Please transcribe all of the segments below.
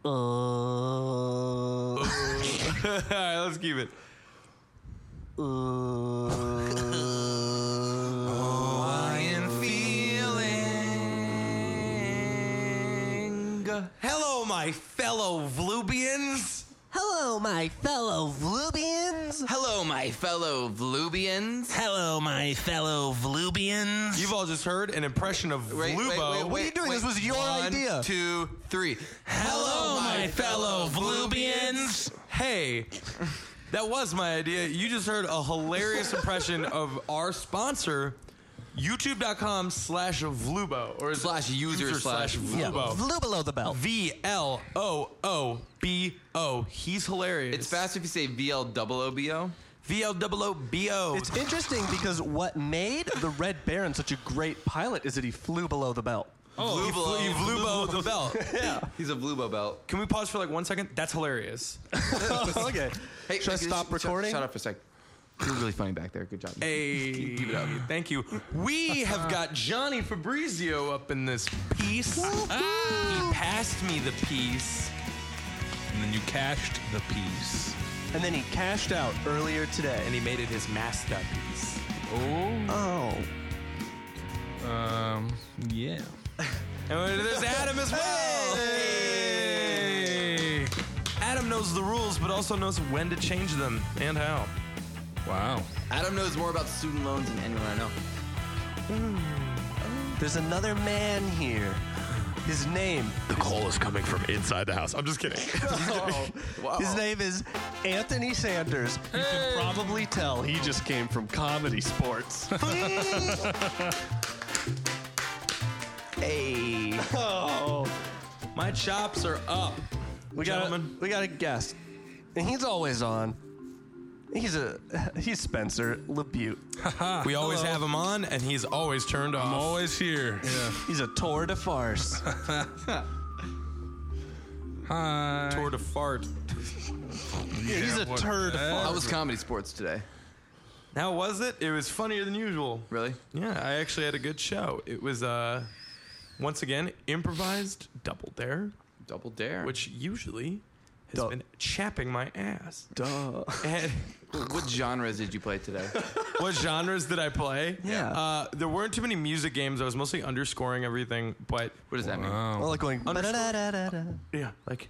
All right, let's keep it. Hello, my fellow Vlubians. Hello, my fellow Vlubians. Hello, my fellow Vlubians. Hello, my fellow Vlubians. You've all just heard an impression of Vlubo. What are you doing? This was your idea. 1, 2, 3. Hello, my fellow Vlubians. Hey, that was my idea. You just heard a hilarious impression of our sponsor, youtube.com/Vlubo. Or Slash user slash Vlubo. Vlu below the belt. VLOOBO. He's hilarious. It's faster if you say VLOOBO. VLOOBO. It's interesting because what made the Red Baron such a great pilot is that he flew below the belt. Oh, he flew below the belt. Yeah. He's a Vlubo belt. Can we pause for like 1 second? That's hilarious. Okay. Hey, Should I stop recording? Shut up for a sec. You're really funny back there. Good job. Hey, Keep it up. Thank you. We have got Johnny Fabrizio up in this piece. He passed me the piece. And then you cashed the piece. And then he cashed out earlier today. And he made it his masterpiece. Oh. Yeah. And there's Adam as well. Hey. Adam knows the rules, but also knows when to change them and how. Wow. Adam knows more about student loans than anyone I know. There's another man here. His name. The call is coming from inside the house. I'm just kidding. Wow. His name is Anthony Sanders. You can probably tell he just came from Comedy Sports. Hey. Oh. My chops are up. We got a guest. And he's always on. He's Spencer LeBute. We always have him on, and he's always turned off. I'm always here. Yeah. He's a tour de farce. Hi. Tour de fart. He's a turd How farce. was Comedy Sports today? How was it? It was funnier than usual. Really? Yeah, I actually had a good show. It was, once again, improvised Double Dare, Double Dare. which usually has been chapping my ass. Duh. And What genres did you play today? what genres did I play? Yeah. There weren't too many music games. I was mostly underscoring everything, but What does that mean? Well, like going. Underscore. yeah, like.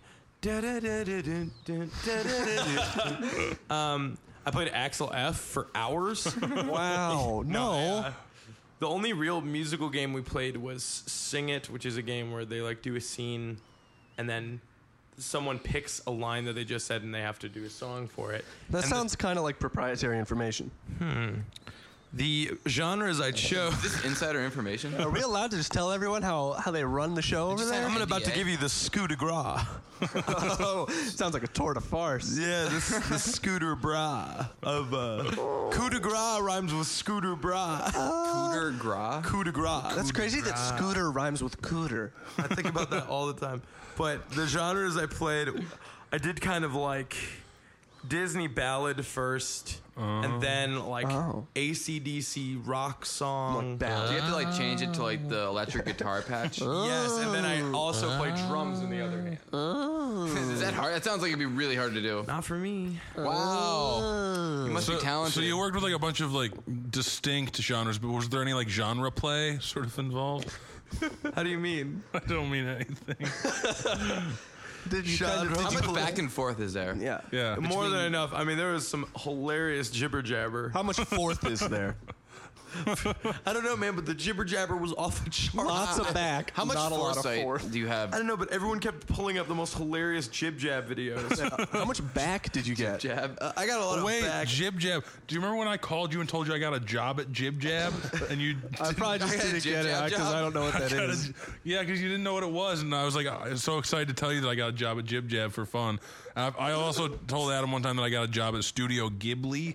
I played Axel F for hours. Wow. No. The only real musical game we played was Sing It, which is a game where they like do a scene and then someone picks a line that they just said and they have to do a song for it. That And sounds kind of like proprietary information. the genres I chose. Is this insider information? Are we allowed to just tell everyone how they run the show over Just there? say I'm about to NDA. give you the coup de grace. Oh, sounds like a tour de farce. Yeah, this is the scooter bra of coup de grace rhymes with scooter bra. Cooter Gras? Coup de grace. That's crazy that scooter rhymes with cooter. I think about that all the time. But the genres I played, I did kind of like Disney ballad first, and then like AC/DC rock song. Do you have to like change it to like the electric guitar patch? Yes, and then I also play drums in the other hand. Is that hard? That sounds like it'd be really hard to do. Not for me. Wow. You must be talented. So you worked with like a bunch of like distinct genres, but was there any like genre play sort of involved? How do you mean? I don't mean anything. Did you kind of, How much back and forth is there? yeah. Yeah. More than enough. I mean, there was some hilarious jibber jabber. How much fourth is there? I don't know, man, but the jibber jabber was off the charts. Lots of back. How much not a lot of foresight fourth. do you have? I don't know, but everyone kept pulling up the most hilarious jib jab videos. How much back did you get? Jab. I got a lot Wait, of back. Jib Jab. Do you remember when I called you and told you I got a job at Jib Jab? And you I probably just I had a didn't jib get it jab because job. I don't know what that got is. yeah, because you didn't know what it was, and I was like, I was so excited to tell you that I got a job at Jib Jab for fun. I also told Adam one time that I got a job at Studio Ghibli.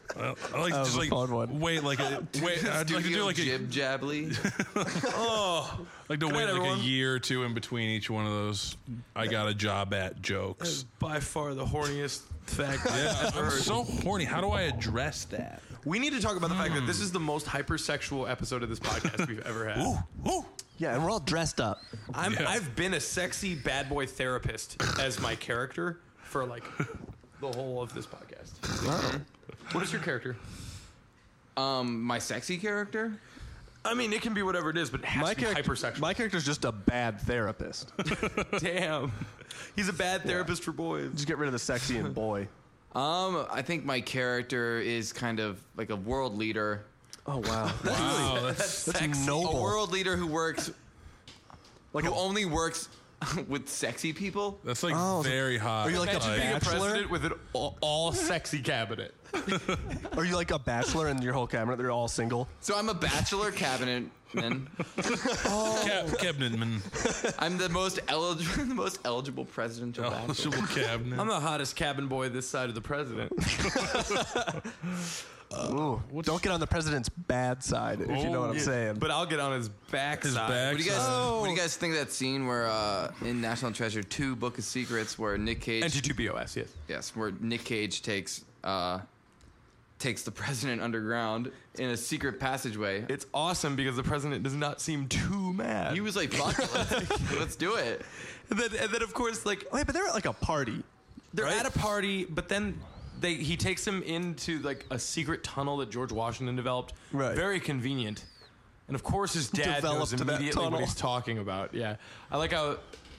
I like That was just a like fun one. wait. I'd like to do like Jib Jably. like to Good wait night, like everyone. a year or two in between each one of those. I got a job at jokes. By far the horniest fact. Yeah, I'm so horny. How do I address that? We need to talk about the fact that this is the most hypersexual episode of this podcast we've ever had. Yeah, and we're all dressed up. I've been a sexy bad boy therapist as my character for like the whole of this podcast. What is your character? My sexy character. I mean, it can be whatever it is, but it has to be hypersexual. My character's just a bad therapist. Damn. He's a bad therapist for boys. Just get rid of the sexy and boy. I think my character is kind of like a world leader. Oh wow, Wow, that's A noble. world leader who works, who only works with sexy people. that's like very hot. Are you like a Imagine being a bachelor? president with an all sexy cabinet. Are you like a bachelor and your whole cabinet they're all single? So I'm a bachelor cabinetman. Cabinetman, I'm the most eligible presidential bachelor. eligible cabinet. I'm the hottest cabin boy this side of the president. Ooh, don't get on the president's bad side, if you know what I'm saying. But I'll get on his backside. His back. What do you guys think of that scene where in National Treasure 2 Book of Secrets where Nick Cage NT2BOS, yes. yes, where Nick Cage takes the president underground in a secret passageway. It's awesome because the president does not seem too mad. He was like, "Fuck it, let's do it." and then of course, like, Wait, but they're at like a party. they're at a party, but then he takes him into like a secret tunnel that George Washington developed. Right. Very convenient. And of course, his dad knows Developed that immediately what tunnel. he's talking about. Yeah, I like how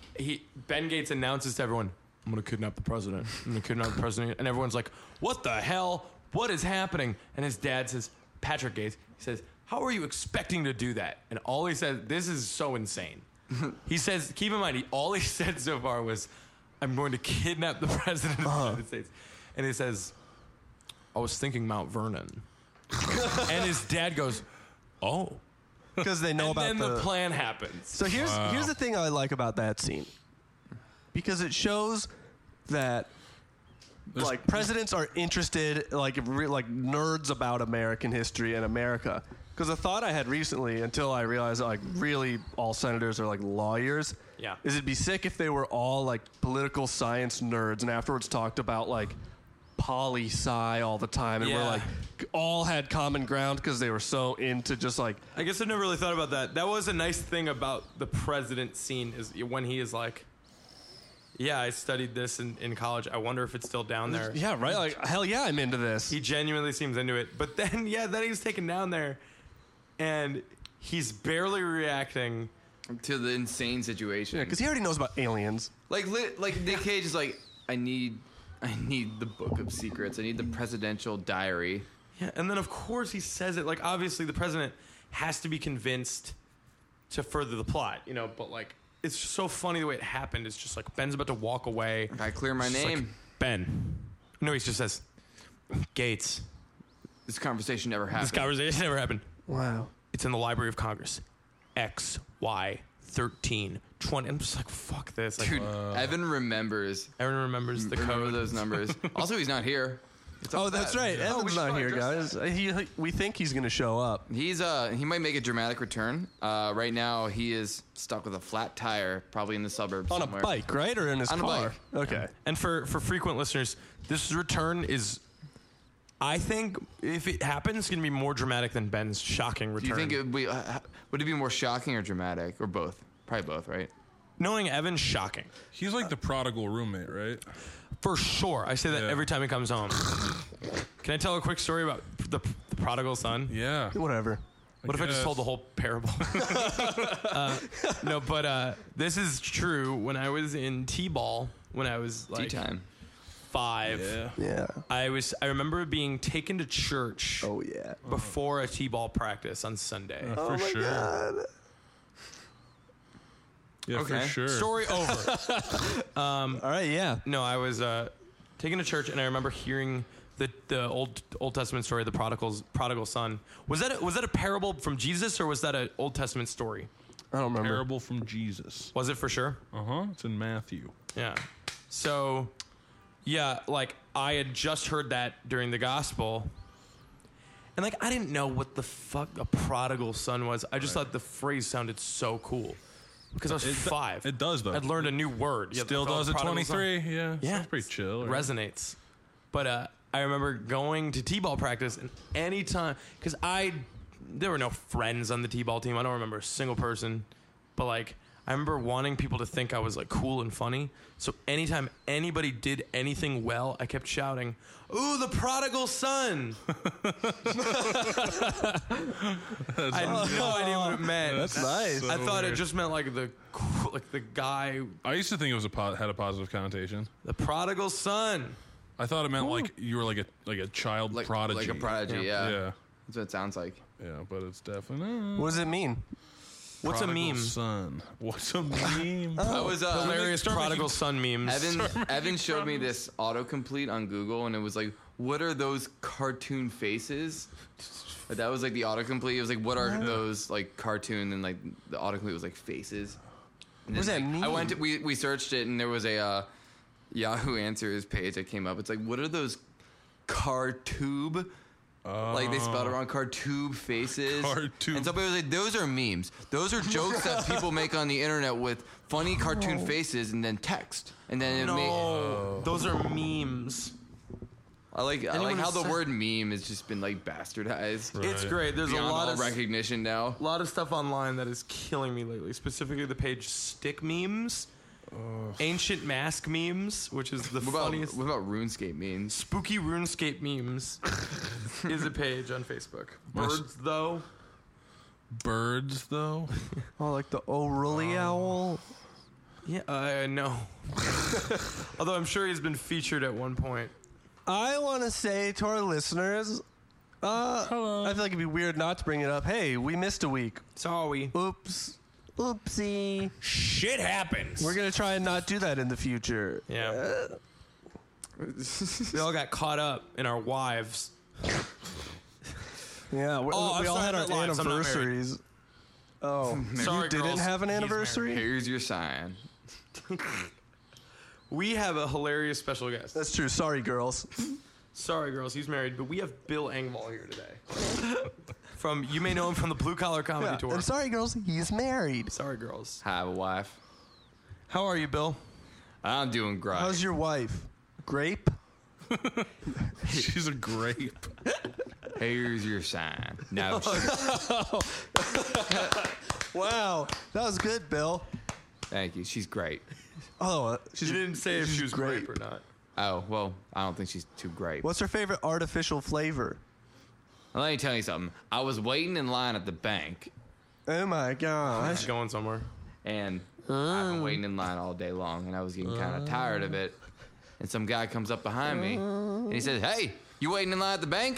Ben Gates announces to everyone, "I'm going to kidnap the president. I'm going to kidnap the president," and everyone's like, "What the hell? What is happening?" And his dad says, Patrick Gates, he says, "How are you expecting to do that?" And all he says, this is so insane. He says, keep in mind, all he said so far was, "I'm going to kidnap the president of the United States." And he says, "I was thinking Mount Vernon." And his dad goes, "Oh." Because they know And about then the plan happens. So here's the thing I like about that scene. Because it shows that like presidents are interested, like nerds about American history and America. Because a thought I had recently, until I realized like really all senators are like lawyers. Yeah. Is it'd be sick if they were all like political science nerds and afterwards talked about like poli-sci all the time and were Yeah. like all had common ground because they were so into just like I guess I've never really thought about that. That was a nice thing about the president scene is when he is like, "Yeah, I studied this in college. I wonder if it's still down there." yeah, right, like hell yeah, I'm into this. He genuinely seems into it. But then, then he's taken down there, and he's barely reacting. To the insane situation. Because he already knows about aliens. Like Nick Cage is like, I need the Book of Secrets. I need the presidential diary. Yeah, and then of course he says it. Like, obviously the president has to be convinced to further the plot, But like, it's just so funny the way it happened. It's just like Ben's about to walk away. If I clear my It's just like, name, Ben. No, he just says, "Gates. this conversation never happened. This conversation never happened. Wow. It's in the Library of Congress. XY 1320." I'm just like, fuck this. Like, Dude, Evan remembers. everyone remembers the Remember code. those numbers. Also, he's not here. It's all Oh, that's bad. right. we Evan's should not probably here, address guys. We think he's going to show up. He's he might make a dramatic return. Right now, he is stuck with a flat tire, probably in the suburbs On somewhere. a bike, right? Or in his On a car? bike. Okay. And for frequent listeners, this return is, I think, if it happens, it's going to be more dramatic than Ben's shocking Do return. you think would it be more shocking or dramatic, or both? Probably both, right? Knowing Evan's shocking. He's like the prodigal roommate, right? For sure. I say that Yeah. every time he comes home. Can I tell a quick story about the prodigal son? Yeah. Whatever. What if I just guess. told the whole parable? No, but this is true. When I was in T-ball, when I was like Tea time. 5, Yeah. Yeah. I remember being taken to church Oh, yeah. before a T-ball practice on Sunday. For sure. God. Yeah, Okay. for sure. Story over. All right, yeah. No, I was taken to church, and I remember hearing the Old Testament story of the prodigal son. Was that a parable from Jesus, or was that an Old Testament story? I don't remember. Parable from Jesus. Was it for sure? It's in Matthew. Yeah. So, yeah, like I had just heard that during the gospel, And like I didn't know what the fuck a prodigal son was. I just thought the phrase sounded so cool because I was 5. It does though. I'd learned a new word. Still does at 23. Yeah. Yeah, Sounds pretty chill. Right? Resonates. But I remember going to t-ball practice, and anytime because there were no friends on the t-ball team. I don't remember a single person, but like I remember wanting people to think I was like cool and funny. So anytime anybody did anything well, I kept shouting, "Ooh, the prodigal son!" I had no idea what it meant. That's nice. So I thought weird. it just meant like the guy, I used to think it was had a positive connotation. the prodigal son. I thought it meant like you were like a child Like prodigy. Like a prodigy, yeah. Yeah. That's what it sounds like. Yeah, but it's definitely What does it mean? What's a Prodigal meme? Son. What's a meme? I was Hilarious start prodigal son memes. Evan showed me this autocomplete on Google, and it was like, "What are those cartoon faces?" That was like the autocomplete. It was like, "What are those like cartoon?" And like the autocomplete was like faces. And What does that then, mean? I went to we searched it, and there was a Yahoo Answers page that came up. It's like, "What are those cartube?" Like they spelled it wrong, cartube faces. Cartube. And somebody was like, "Those are memes. Those are jokes that people make on the internet with funny cartoon faces and then text." And then Those are memes. I like Anyone how who the said- word meme has just been like bastardized. Right. It's great. There's Beyond a lot all of recognition now. lot of stuff online that is killing me lately. Specifically, the page Stick Memes, Ancient Mask Memes, which is the funniest. What about RuneScape memes? Spooky RuneScape Memes is a page on Facebook. Birds, though. Birds, though. Oh, like the O'Reilly owl. Yeah, no. Although I'm sure he's been featured at one point. I want to say to our listeners, I feel like it'd be weird not to bring it up. Hey, we missed a week. Sorry. Oops. Oopsie. Shit happens. We're going to try and not do that in the future. Yeah. We all got caught up in our wives. Yeah, we I'm all sorry, had our I'm not married. anniversaries. Oh, Sorry, you didn't girls. have an He's anniversary? Here's your sign. We have a hilarious special guest. That's true. Sorry, girls. Sorry, girls, he's married, but we have Bill Engvall here today. You may know him from the Blue Collar Comedy Yeah. Tour. And sorry, girls, he's married. Sorry, girls. I have a wife. How are you, Bill? I'm doing great. How's your wife? Grape? She's a grape. Here's your sign. No. Wow, that was good, Bill. Thank you. She's great. Oh, You didn't say if she's she was great. grape or not. Oh, well, I don't think she's too great. What's her favorite artificial flavor? Let me tell you something. I was waiting in line at the bank, Oh my gosh. She's going somewhere. and I've been waiting in line all day long, and I was getting kind of tired of it. And some guy comes up behind me, and he says, "Hey, you waiting in line at the bank?"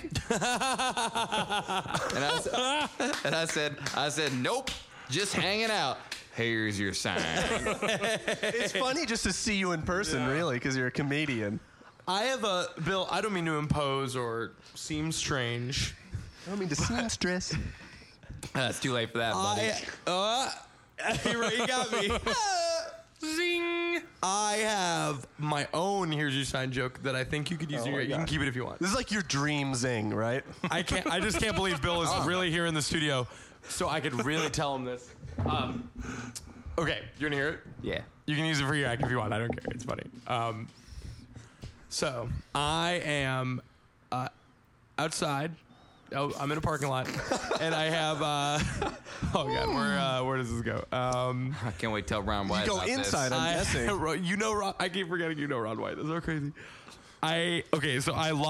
and I said, "Nope, just hanging out. Here's your sign." It's funny just to see you in person, really, because you're a comedian. I have a Bill. I don't mean to impose or seem strange. I don't mean to seamstress. It's too late for that, buddy. You got me. Zing! I have my own "Here's Your Sign" joke that I think you could use. You can keep it if you want. This is like your dream zing, right? I can't. I just can't believe Bill is really here in the studio, so I could really tell him this. Okay, you want to hear it? Yeah. You can use it for your act if you want. I don't care. It's funny. So I am outside. Oh, I'm in a parking lot, and I have. Oh God, where does this go? I can't wait to tell Ron White You go about inside. this. I'm guessing. You know, Ron, I keep forgetting you know Ron White. That's so crazy. So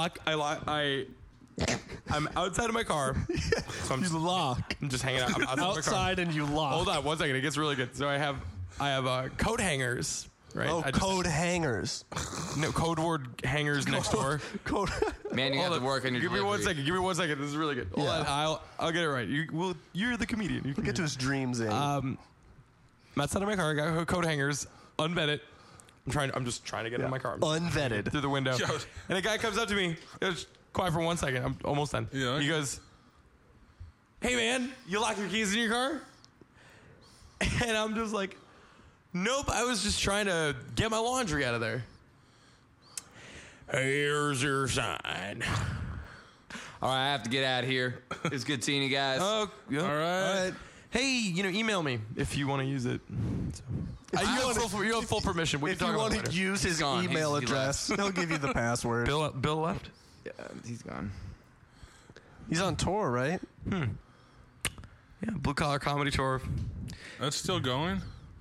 I'm outside of my car. So I'm You lock. just hanging out. I'm outside of my car. Outside and you lock. Hold on 1 second. It gets really good. So I have coat hangers. Right. Oh, code hangers. No, code word hangers next door. Code. Man, you have Hold to on. work on your Give me 1 delivery. second. Give me 1 second. This is really good. Hold Yeah. on. I'll get it right. You're the comedian. You can Get to his dream zing. I'm outside of my car. I got coat hangers. Unbed it. I'm just trying to get in my car. Unvetted. Through the window. And a guy comes up to me. It's quiet for 1 second. I'm almost done. Yeah. He goes, "Hey man, you lock your keys in your car?" And I'm just like, "Nope, I was just trying to get my laundry out of there." "Here's your sign." All right, I have to get out of here. It's good seeing you guys. Oh, yeah. All right. Hey, email me if you want to use it. So. You have full permission. We If can you talk want about it to later. use his gone. email He address, he'll give you the password. Bill left. Yeah, he's gone. He's on tour, right? Yeah, Blue Collar Comedy Tour. That's still going?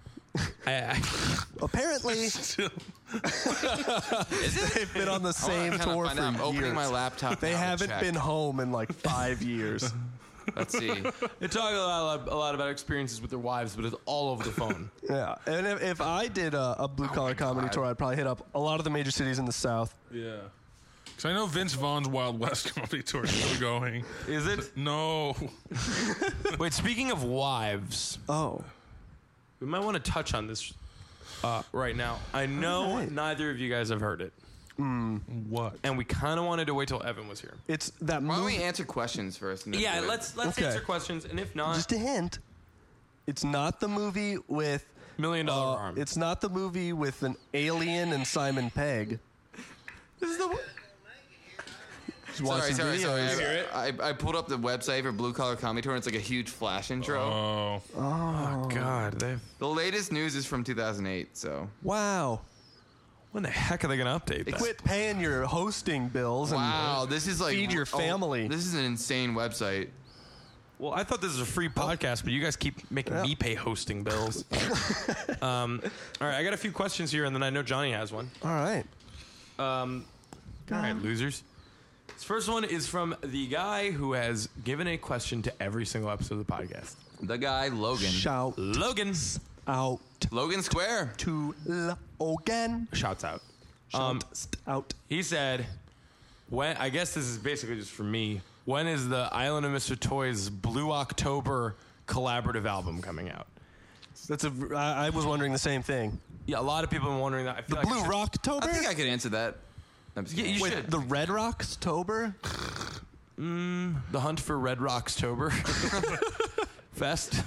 Apparently, Still. they've been on the same I wanna tour find for out. I'm opening years. my laptop. They now to haven't check. been home in like 5 years. Let's see. They talk a lot about experiences with their wives, but it's all over the phone. Yeah, and if I did a blue collar comedy tour, I'd probably hit up a lot of the major cities in the South. Yeah. Because I know Vince Vaughn's Wild West comedy tour is still going. Is it? No. Wait, speaking of wives, Oh, we might want to touch on this right now. I know neither of you guys have heard it, What? and we kind of wanted to wait till Evan was here. it's that Why don't we movie. answer questions first? And then Yeah, do it? let's Okay. answer questions, and if not, Just a hint. It's not the movie with. $1 Million Arm. It's not the movie with an alien and Simon Pegg. This is the Sorry. videos. I pulled up the website for Blue Collar Comedy Tour, and it's like a huge flash intro. Oh. God. The latest news is from 2008, so. Wow. When the heck are they going to update that? Quit paying your hosting bills and Wow, this is like. feed your family. This is an insane website. Well, I thought this was a free podcast, but you guys keep making me pay hosting bills. All right, I got a few questions here, and then I know Johnny has one. All right. All right, losers. This first one is from the guy who has given a question to every single episode of the podcast. The guy, Logan. Shout Logan. out Logan Square. to Logan. Shouts out. Shout out. He said, "When I guess this is basically just for me. When is the Island of Mr. Toys Blue October collaborative album coming out?" I was wondering the same thing. Yeah, a lot of people have been wondering that. I feel The like Blue I should- Rocktober? I think I could answer that. I'm just Yeah, kidding. you Wait, should. the Red Rocktober? The Hunt for Red Rockstober Fest.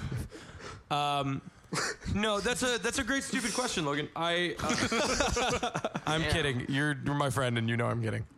No, that's a great stupid question, Logan. I'm kidding. You're my friend, and you know I'm kidding.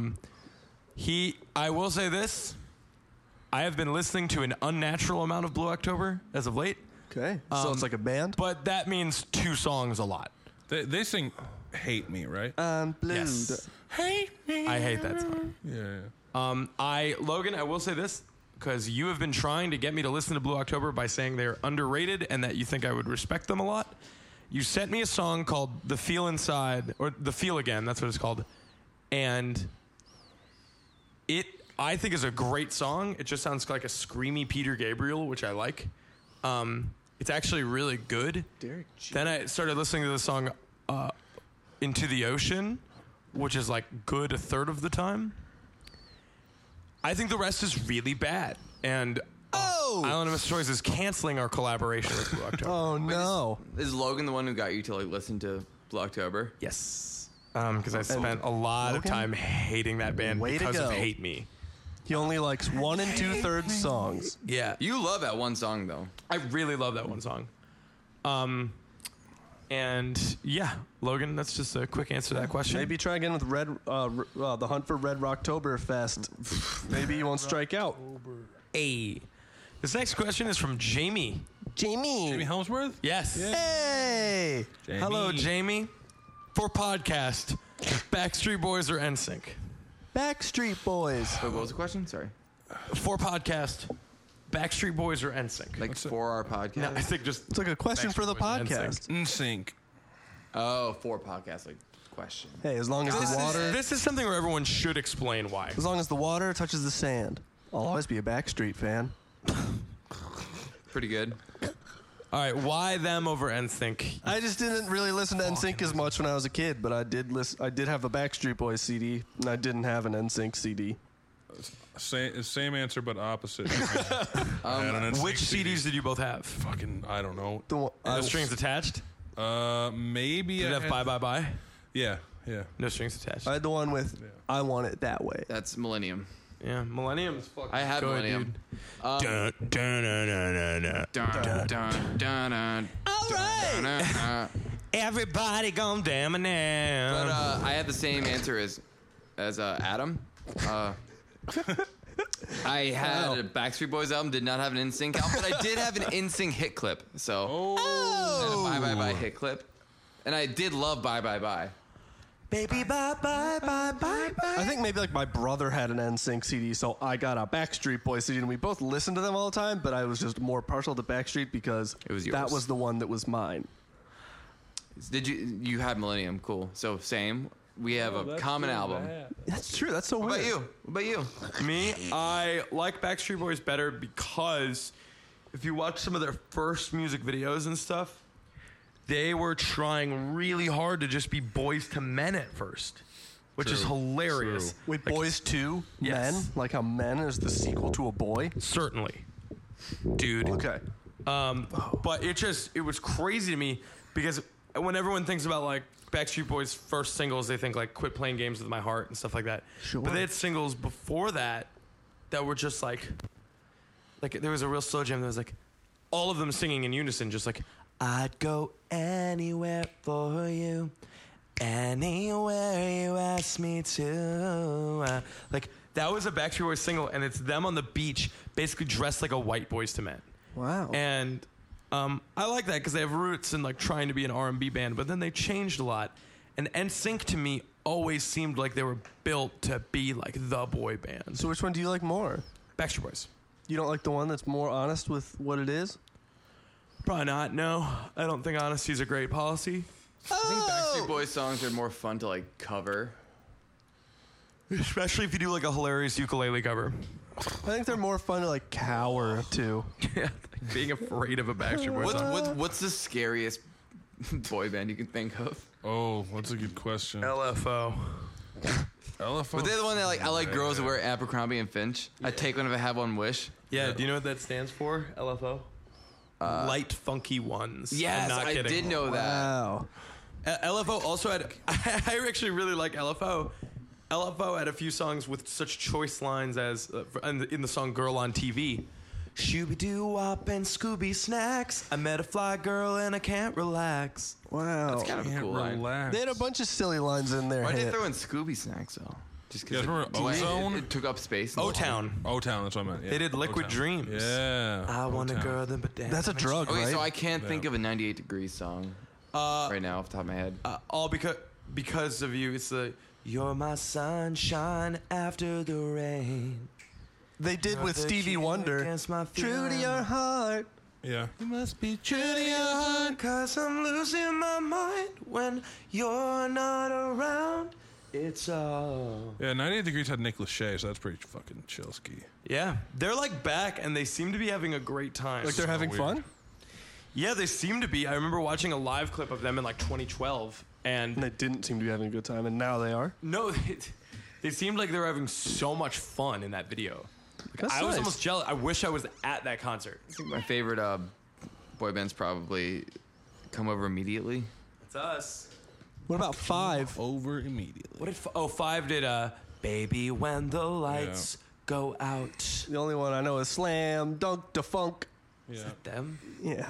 I will say this. I have been listening to an unnatural amount of Blue October as of late, Okay. So it's like a band? but that means 2 songs a lot. They sing Hate Me, right? Blue. Yes. Hate Me. I hate that song. Yeah. Logan, I will say this, because you have been trying to get me to listen to Blue October by saying they're underrated and that you think I would respect them a lot. You sent me a song called The Feel Inside, or The Feel Again, that's what it's called. And it, I think, is a great song. It just sounds like a screamy Peter Gabriel, which I like. It's actually really good. Then I started listening to the song Into the Ocean, which is like good a third of the time. I think the rest is really bad. And Island of Mr. Toys is canceling our collaboration with Blue October. Oh, no. Is Logan the one who got you to like listen to Blue October? Yes. Because I spent a lot of Logan? time hating that band Way to because of go. Hate Me. He only likes 1 2/3 songs. Yeah. You love that one song though. I really love that one song. And yeah, Logan, that's just a quick answer to that question. Maybe try again with the Hunt for Red Rocktober Fest. Maybe you won't strike out. Hey. This next question is from Jamie. Jamie. Jamie Helmsworth? Yes. Hey. Hello, Jamie. For podcast, Backstreet Boys or NSYNC? Backstreet Boys. Wait, what was the question? Sorry. For podcast, Backstreet Boys or NSYNC? Like for our podcast. No, I think just It's like a question for the Backstreet Boys and podcast. NSYNC. Oh, for podcast like question. Hey, as long as the water, This is something where everyone should explain why. as long as the water touches the sand, I'll always be a Backstreet fan. Pretty good. All right, why them over NSYNC? I just didn't really listen to NSYNC as much when I was a kid, but I did have a Backstreet Boys CD, and I didn't have an NSYNC CD. Same answer, but opposite. I had an NSYNC Which CD. CDs did you both have? Fucking, I don't know. The one, No strings attached? Maybe Did I it have Bye Bye Bye? Yeah. No strings attached. I had the one with I Want It That Way. That's Millennium. Yeah, Millennium's fucking I have good, Millennium. dude. Dun, dun, dun, dun, All right. Everybody gone damn it now. But I had the same answer as Adam. I had a Backstreet Boys album, did not have an NSYNC album, but I did have an NSYNC hit clip. So I had a Bye Bye Bye hit clip. And I did love Bye Bye Bye. Baby, bye, bye, bye, bye, bye. I think maybe like my brother had an NSYNC CD, so I got a Backstreet Boys CD, and we both listened to them all the time, but I was just more partial to Backstreet because It was yours. that was the one that was mine. Did you had Millennium? Cool. So same. We have a common album. That's true. That's so What weird. about you? Me, I like Backstreet Boys better because if you watch some of their first music videos and stuff, they were trying really hard to just be Boys to Men at first, which is hilarious. True. Wait, Boys 2, Yes. Men? Like how Men is the sequel to a boy? Certainly, dude. Okay. But it was crazy to me because when everyone thinks about like Backstreet Boys' first singles, they think like "Quit Playing Games with My Heart" and stuff like that. Sure. But they had singles before that were just like there was a real slow jam that was like all of them singing in unison, just like I'd go anywhere for you, anywhere you ask me to. Like that was a Backstreet Boys single, and it's them on the beach, basically dressed like a white Boys to Men. Wow. And I like that because they have roots in like trying to be an R&B band, but then they changed a lot. And NSYNC to me always seemed like they were built to be like the boy band. So which one do you like more? Backstreet Boys. You don't like the one that's more honest with what it is? Probably not. No, I don't think honesty is a great policy. I think Backstreet Boys songs are more fun to like cover. Especially if you do like a hilarious ukulele cover. I think they're more fun to like cower to. Yeah, like being afraid of a Backstreet Boys song. What's the scariest boy band you can think of? Oh, that's a good question. LFO. LFO. But they're the one that like I like girls that wear Abercrombie and Finch. I take one if I have one wish. Yeah, do you know what that stands for? LFO? Light Funky Ones. Yes, I'm not I kidding. did know that. Wow. LFO also had. I actually really like LFO. LFO had a few songs with such choice lines as in the song "Girl on TV." Shooby doo wop and Scooby snacks. I met a fly girl and I can't relax. Wow. That's kind of a Can't cool line. relax. They had a bunch of silly lines in there. Why did they throw in Scooby snacks though? Just You because guys remember Ozone? it took up space. O-Town. O-Town, that's what I meant. Yeah. They did Liquid O-Town. Dreams. Yeah. I want a O-Town. girl that but damn. That's a drug, Okay, right? so I can't think of a 98 Degrees song right now off the top of my head. All because of you. It's the "You're my sunshine after the rain." They did with Stevie Wonder. Against my True to feeling. your heart. Yeah. You must be true to your heart, 'cause I'm losing my mind when you're not around. It's all. Yeah, 98 Degrees had Nick Lachey, so that's pretty fucking chill ski. Yeah, they're like back and they seem to be having a great time. Like they're having weird. fun? Yeah, they seem to be. I remember watching a live clip of them in like 2012, And and they didn't seem to be having a good time, and now they are. no, they seemed like they were having so much fun in that video. That's I was nice. almost jealous. I wish I was at that concert. I think my favorite boy band's probably Come Over Immediately. It's us. What about Five? Over immediately. What did Five did? Baby, when the lights go out. The only one I know is Slam Dunk Da Funk. Yeah. Them? Yeah.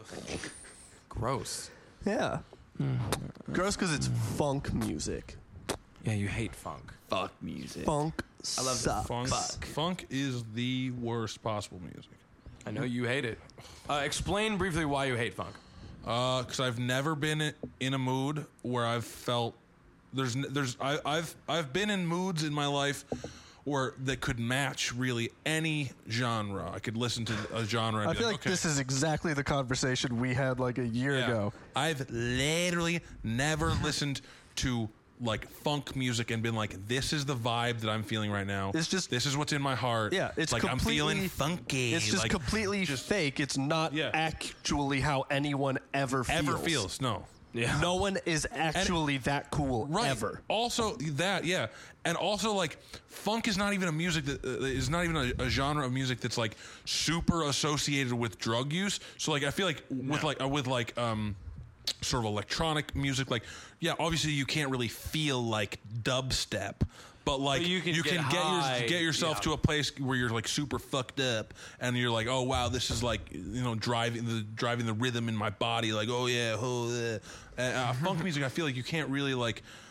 Gross. Yeah. Gross because it's funk music. Yeah, you hate funk. Fuck music. Funk I love sucks. Funk is the worst possible music. I know you hate it. Explain briefly why you hate funk. Because I've never been in a mood where I've felt I've been in moods in my life where that could match really any genre. I could listen to a genre. And I be feel like okay. this is exactly the conversation we had like a year Yeah. ago. I've literally never listened to like funk music and been like, this is the vibe that I'm feeling right now. It's just- this is what's in my heart. Yeah, it's like I'm feeling completely- funky. It's just like, completely fake. It's not Yeah. actually how anyone ever feels. No. Yeah. No one is actually that cool ever. Also, that, yeah. And also, like, funk is not even a music that is not even a genre of music that's like super associated with drug use. So, like, I feel like with sort of electronic music, like, yeah, obviously you can't really feel like dubstep. But like But you can get get high, get yourself yeah. to a place where you're like super fucked up, and you're like, oh wow, this is like, you know, driving the rhythm in my body, like, oh yeah, funk music. I feel like you can't really like,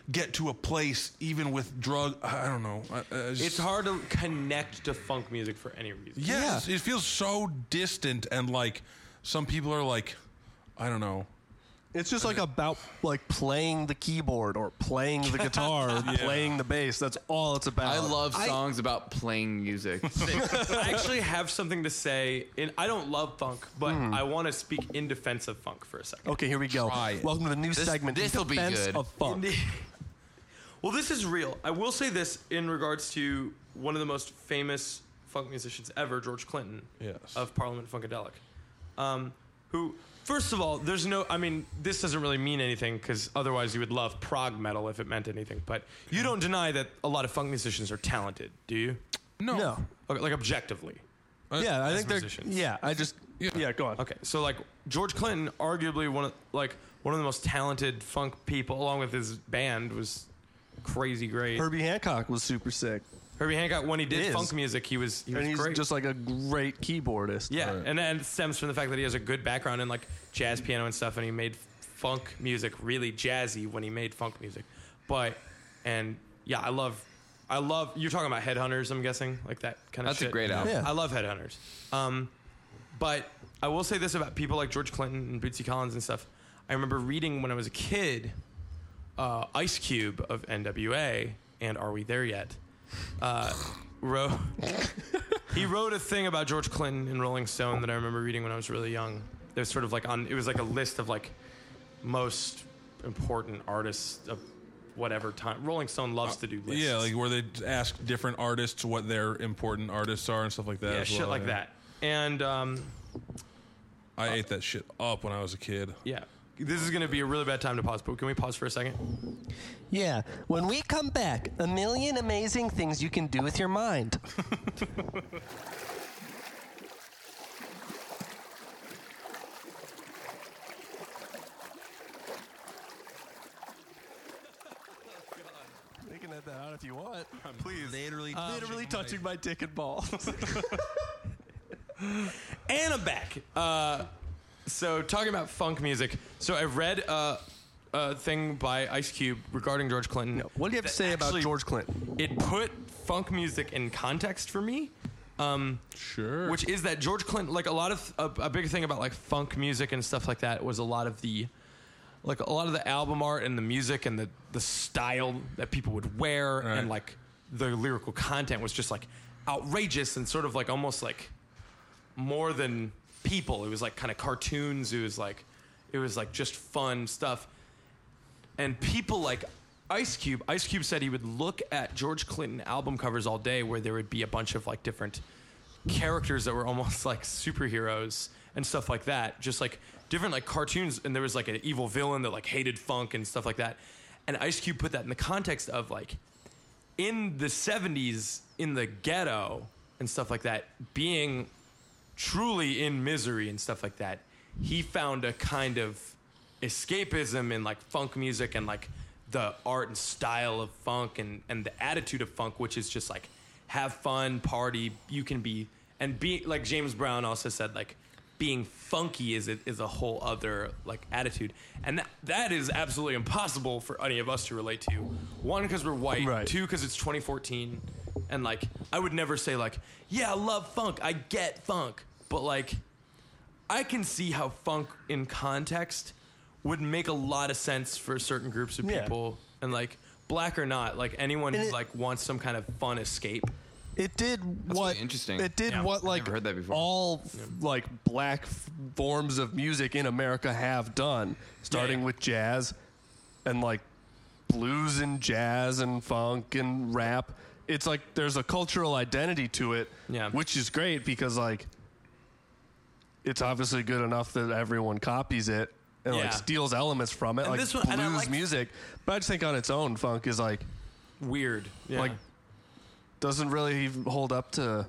get to a place even with drug. I don't know. It's hard to connect to funk music for any reason. Yes, it feels so distant, and like some people are like, I don't know. It's just like about like playing the keyboard or playing the guitar or playing the bass. That's all it's about. I love songs about playing music. I actually have something to say. I don't love funk, but I want to speak in defense of funk for a second. Okay, here we go. Try it. Welcome to the new segment. this'll be Defense good. of funk. Well, this is real. I will say this in regards to one of the most famous funk musicians ever, George Clinton of Parliament Funkadelic, who, first of all, there's no, I mean, this doesn't really mean anything because otherwise you would love prog metal if it meant anything, but you don't deny that a lot of funk musicians are talented, do you? No. Okay, like objectively. Yeah, I think they're. musicians. Yeah, go on. Okay, so like George Clinton, arguably one of the most talented funk people, along with his band, was crazy great. Herbie Hancock was super sick. Herbie Hancock, when he did Is. funk music, he was And he's great. just like a great keyboardist. Yeah, and it stems from the fact that he has a good background in like jazz piano and stuff, and he made funk music really jazzy when he made funk music. I love. You're talking about Headhunters, I'm guessing, like that kind of That's shit. a great album. Yeah. I love Headhunters. But I will say this about people like George Clinton and Bootsy Collins and stuff. I remember reading when I was a kid, Ice Cube of NWA and Are We There Yet? He wrote a thing about George Clinton in Rolling Stone that I remember reading when I was really young. It was sort of like it was like a list of like most important artists of whatever time. Rolling Stone loves to do lists. Yeah, like where they ask different artists what their important artists are and stuff like that. yeah, as shit well, like that. And I ate that shit up when I was a kid. yeah, this is going to be a really bad time to pause, but can we pause for a second? Yeah. When we come back, a million amazing things you can do with your mind. You can edit that out if you want. Please. Literally touching my dick and balls. And I'm back. So talking about funk music. So I read a thing by Ice Cube regarding George Clinton. What do you have to that say about actually- George Clinton? It put funk music in context for me. Sure. Which is that George Clinton, like a big thing about like funk music and stuff like that was a lot of the album art and the music and the style that people would wear and like the lyrical content was just like outrageous and sort of like almost like more than people. It was like kind of cartoons. It was like just fun stuff. And people like Ice Cube said he would look at George Clinton album covers all day where there would be a bunch of like different characters that were almost like superheroes and stuff like that. Just like different like cartoons. And there was like an evil villain that like hated funk and stuff like that. And Ice Cube put that in the context of like in the 70s in the ghetto and stuff like that, being truly in misery and stuff like that, he found a kind of escapism in like funk music and like the art and style of funk and the attitude of funk, which is just like have fun, party. You can be like James Brown also said, like being funky is a whole other like attitude, and that is absolutely impossible for any of us to relate to. One, because we're white. Right. Two, because it's 2014, and like I would never say like, yeah, I love funk, I get funk, but like I can see how funk in context would make a lot of sense for certain groups of people, and like black or not, like anyone who like wants some kind of fun escape. It did what really interesting. It did Yeah. what like Never heard that before. all like black forms of music in America have done, starting with jazz and like blues and jazz and funk and rap. It's like there's a cultural identity to it, which is great because like it's obviously good enough that everyone copies it and like steals elements from it, And like this one- and I blues like- music. But I just think on its own, funk is like Weird. Yeah. like doesn't really hold up to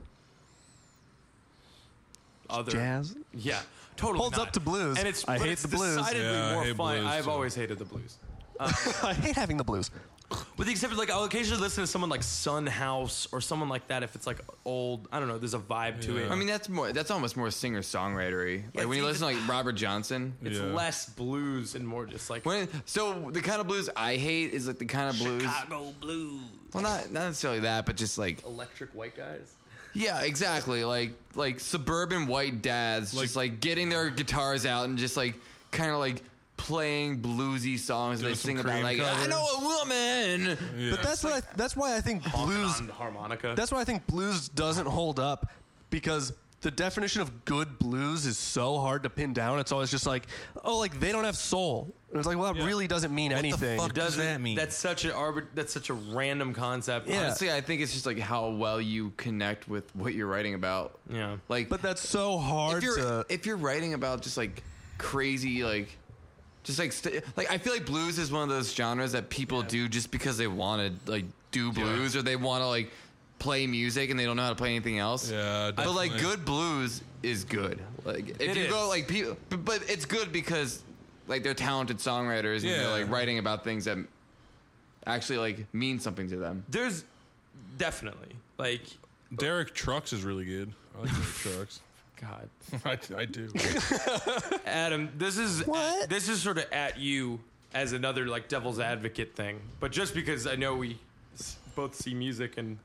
other jazz. Yeah, totally. Holds not. up to blues. And it's I but hate it's the blues. decidedly Yeah, I more hate fun. blues, I've too. always hated the blues. I hate having the blues. With the exception, like, I'll occasionally listen to someone like Son House or someone like that if it's like old. I don't know. There's a vibe to it. I mean, that's almost more singer-songwritery. Like when you listen to like Robert Johnson, It's less blues and more just like so the kind of blues I hate is like the kind of blues. Chicago blues. Well, not necessarily that, but just like electric white guys. yeah, exactly. Like suburban white dads just like getting their guitars out and just like kind of like playing bluesy songs and they sing about like I know a woman. Yeah. But that's why I think blues. On the harmonica. That's why I think blues doesn't hold up, because the definition of good blues is so hard to pin down. It's always just like, oh, like they don't have soul. And it's like, well, that really doesn't mean anything. fuck does that mean? That's such a random concept. Yeah. Honestly, I think it's just like how well you connect with what you're writing about. Yeah. Like, But that's so hard if you're writing about just like crazy like. Just like, like I feel like blues is one of those genres that people do just because they want to like do blues or they want to like play music and they don't know how to play anything else. Yeah, but like definitely. good blues is good. Like if It you go is. like people, but it's good because like they're talented songwriters and they're like writing about things that actually like mean something to them. There's definitely like Derek Trucks is really good. I like Derek Trucks. God. I do. Adam, this is sort of at you as another like devil's advocate thing, but just because I know we both see music in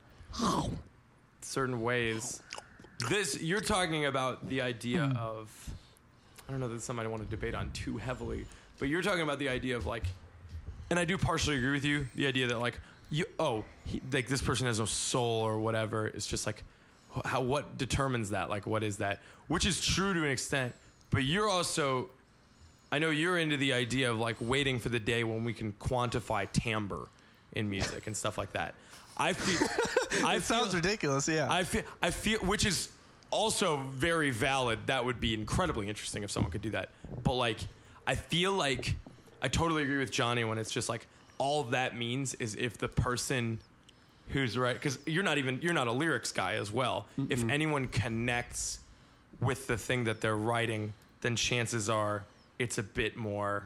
certain ways. You're talking about the idea of, I don't know, that's something I want to debate on too heavily, but you're talking about the idea of like, and I do partially agree with you, the idea that like like this person has no soul or whatever. It's just like, what determines that? Like, what is that? Which is true to an extent, but you're also, I know you're into the idea of like waiting for the day when we can quantify timbre in music and stuff like that. I feel, It sounds ridiculous, yeah. I feel, which is also very valid. That would be incredibly interesting if someone could do that. But like, I feel like I totally agree with Johnny when it's just like all that means is if the person who's right, because you're not a lyrics guy as well. Mm-mm. If anyone connects with the thing that they're writing, then chances are it's a bit more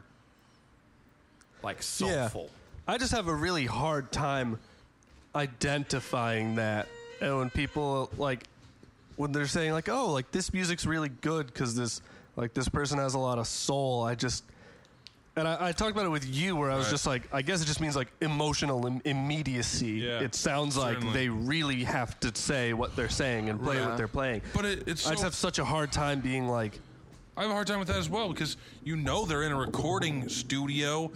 like soulful. Yeah. I just have a really hard time identifying that. And when people like, when they're saying like, oh, like this music's really good because this person has a lot of soul, and I talked about it with you where I was just like, I guess it just means like emotional immediacy. Yeah, it sounds like they really have to say what they're saying and play what they're playing. But it's I just have such a hard time being like, I have a hard time with that as well because they're in a recording studio,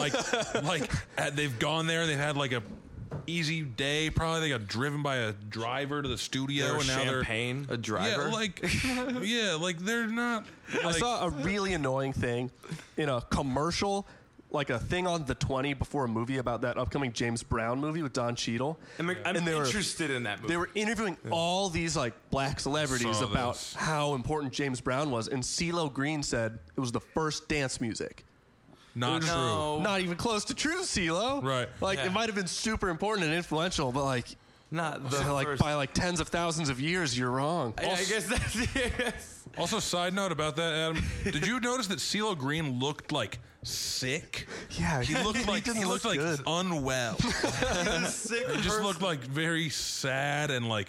they've gone there, they've had like a easy day. Probably they got driven by a driver to the studio, and now Champagne, a driver. They're not. I saw a really annoying thing in a commercial, like a thing on the 20 before a movie about that upcoming James Brown movie with Don Cheadle. I'm interested in that movie. They were interviewing all these like black celebrities about how important James Brown was, and CeeLo Green said it was the first dance music. Not true. Not even close to true, CeeLo. Right. Like it might have been super important and influential, but like not the like first. by like tens of thousands of years, you're wrong. I guess that's yes. Also, side note about that, Adam. Did you notice that CeeLo Green looked like sick? Yeah, he looked like good. Unwell. Sick. He just looked like very sad and like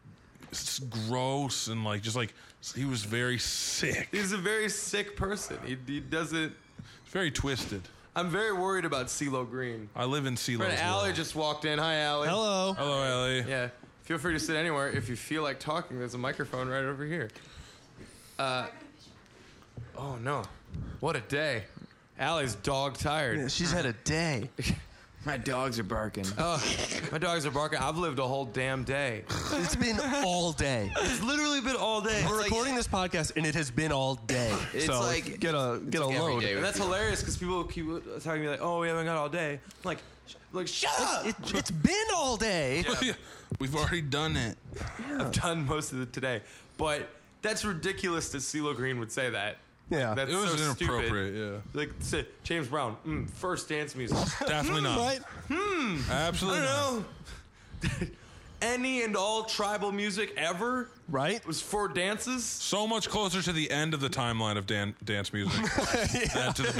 gross and like just like he was very sick. He's a very sick person. He doesn't. Very twisted. I'm very worried about CeeLo Green. I live in CeeLo's world. Allie just walked in. Hi, Allie. Hello. Hello, Allie. Yeah. Feel free to sit anywhere. If you feel like talking, there's a microphone right over here. Oh, no. What a day. Allie's dog tired. Yeah, she's had a day. My dogs are barking. Oh, my dogs are barking. I've lived a whole damn day. It's been all day. It's literally been all day. We're recording this podcast, and it has been all day. It's so like get a load. day. And that's hilarious because people keep talking to me like, "Oh, we haven't got all day." I'm like, shut up! It's been all day. Yeah. We've already done it. I've done most of it today, but that's ridiculous that CeeLo Green would say that. Yeah, That's It was so inappropriate, stupid. Like say, James Brown, first dance music. Definitely not. Right? Absolutely I not. don't know. any and all tribal music ever Right? was for dances. So much closer to the end of the timeline of dance music than to the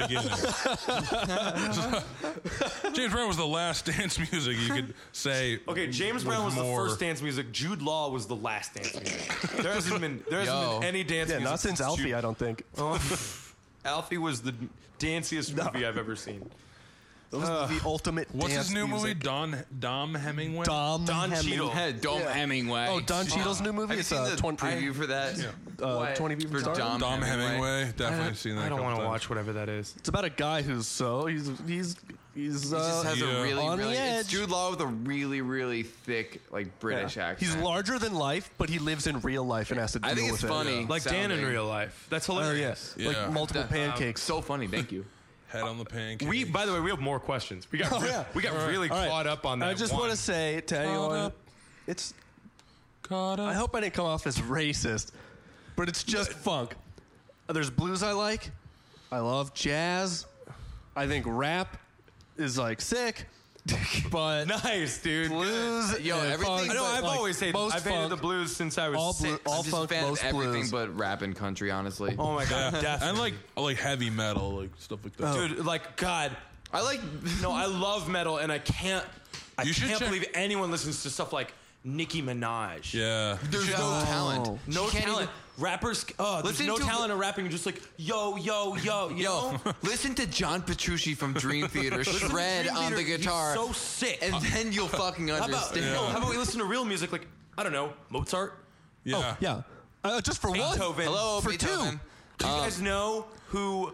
beginning. James Brown was the last dance music you could say. Okay, James Brown was the more- first dance music. Jude Law was the last dance music. There hasn't been any dance Yeah, music. not since Alfie, Jude- I don't think. Alfie was the danciest movie I've ever seen. It was the ultimate What's dance his new movie? music. Dom Hemingway? Don Cheadle. Hey, Dom Hemingway. Oh, Don Cheadle's new movie? Have you It's, seen the 20 preview for that? 20 For People Star? Dom Hemingway. Definitely seen that. I a don't couple want to times. watch whatever that is. It's about a guy who's He just has Yeah. a really, on the really. It's edge. Jude Law with a really, really thick, like British accent. He's larger than life, but he lives in real life and has to deal I think with it's funny. it. Like Dan in sounding. real life. That's Oh, hilarious. yes. Yeah. Like multiple pancakes. So funny. Thank you. Head on the pancake. By the way, we have more questions. We got really All right. caught up on that. I just one. want to say to anyone, up. it's. Caught up. I hope I didn't come off as racist, but it's just funk. There's blues I like. I love jazz. I think rap is like sick, but nice, dude. blues. Yo, and everything- funk, I know. but, I've like, always hated. most I've hated funk, the blues since I was all blue- 6. all I'm just funk, a fan of most everything blues. but rap and country, honestly. Oh my god, definitely. and like heavy metal, like stuff like that. Dude, like God. I like. No, I love metal, and I can't You should check- believe anyone listens to stuff like Nicki Minaj. Yeah. There's no talent. No She can't talent. Rappers, there's Listen no to- talent in rapping. You're just like, yo, yo, yo, you know? Listen to John Petrucci from Dream Theater shred Dream on the Theater, guitar, he's so sick. and then you'll fucking How about, understand. how about we listen to real music like, I don't know, Mozart? Yeah. Yeah, just for one. Beethoven. Hello, for Beethoven. Do you guys know who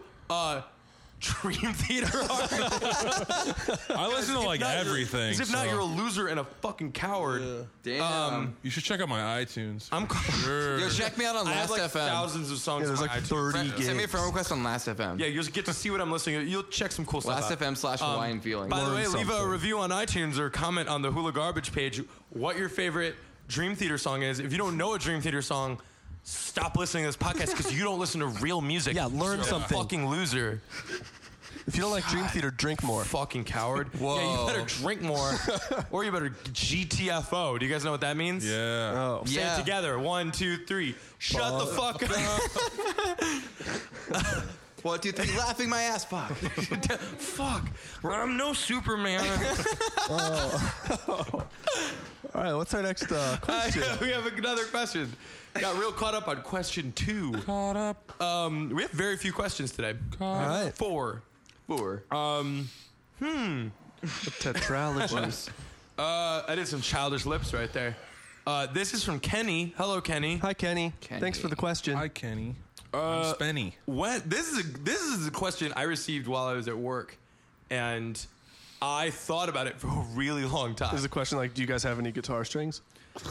Dream Theater are? I listen to like everything. Because if not, so- you're a loser and a fucking coward. Damn. You should check out my iTunes. I'm Sure. Yo, check me out on I have Last like FM. thousands of songs. Yeah, there's on like my iTunes. 30 gigs. Send me a friend request on Last FM. Yeah, you'll get to see what I'm listening to. You'll check some cool stuff Last out. FM/Hawaiian Feeling. By the way, Learn leave a something. review on iTunes or comment on the Hula Garbage page what your favorite Dream Theater song is. If you don't know a Dream Theater song, stop listening to this podcast because you don't listen to real music. Yeah, learn You're a something. fucking loser. If you don't like Dream Theater, drink more. Fucking coward. Whoa. Yeah, you better drink more or you better GTFO. Do you guys know what that means? Yeah. Oh, Say Yeah. it together. 1, 2, 3. Shut the fuck up. 1, 2, 3, laughing my ass. Fuck. Fuck. I'm no Superman. all right. What's our next question? we have another question. Got real caught up on question 2. Caught up. We have very few questions today. All right. 4. 4. Tetralogies. I did some childish lips right there. This is from Kenny. Hello, Kenny. Hi, Kenny. Kenny. Thanks for the question. Hi, Kenny. I'm Spenny. This is a question I received while I was at work, and I thought about it for a really long time. This is a question like, do you guys have any guitar strings?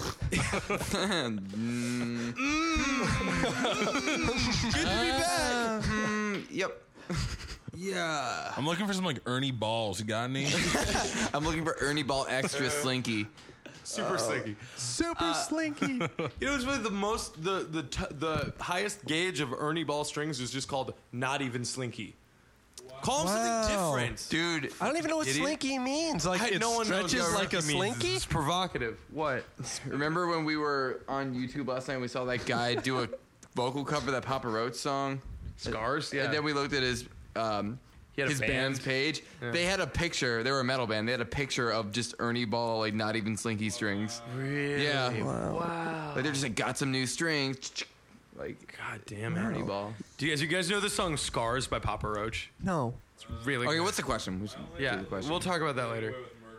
Yep. yeah. I'm looking for some like Ernie balls. You got any? I'm looking for Ernie Ball Extra Slinky. Super slinky. Super slinky. You know, it's really the highest gauge of Ernie Ball strings is just called not even slinky. Call him something Wow. different. Dude, I don't even know what Idiot. slinky means. Like, it no one knows stretches what like a Ernie means. slinky? It's provocative. What? remember when we were on YouTube last night and we saw that guy do a vocal cover of that Papa Roach song? Scars? Yeah. And then we looked at his He had a his band. band's page. They had a picture. They were a metal band. They had a picture of just Ernie Ball, like not even slinky strings. Really? Yeah. Wow. Like they're just like got some new strings. Like God damn it. Ernie Ball. Do you guys know the song "Scars" by Papa Roach? No. It's really Okay, good. what's the question? What's Yeah, the question? we'll talk about that later.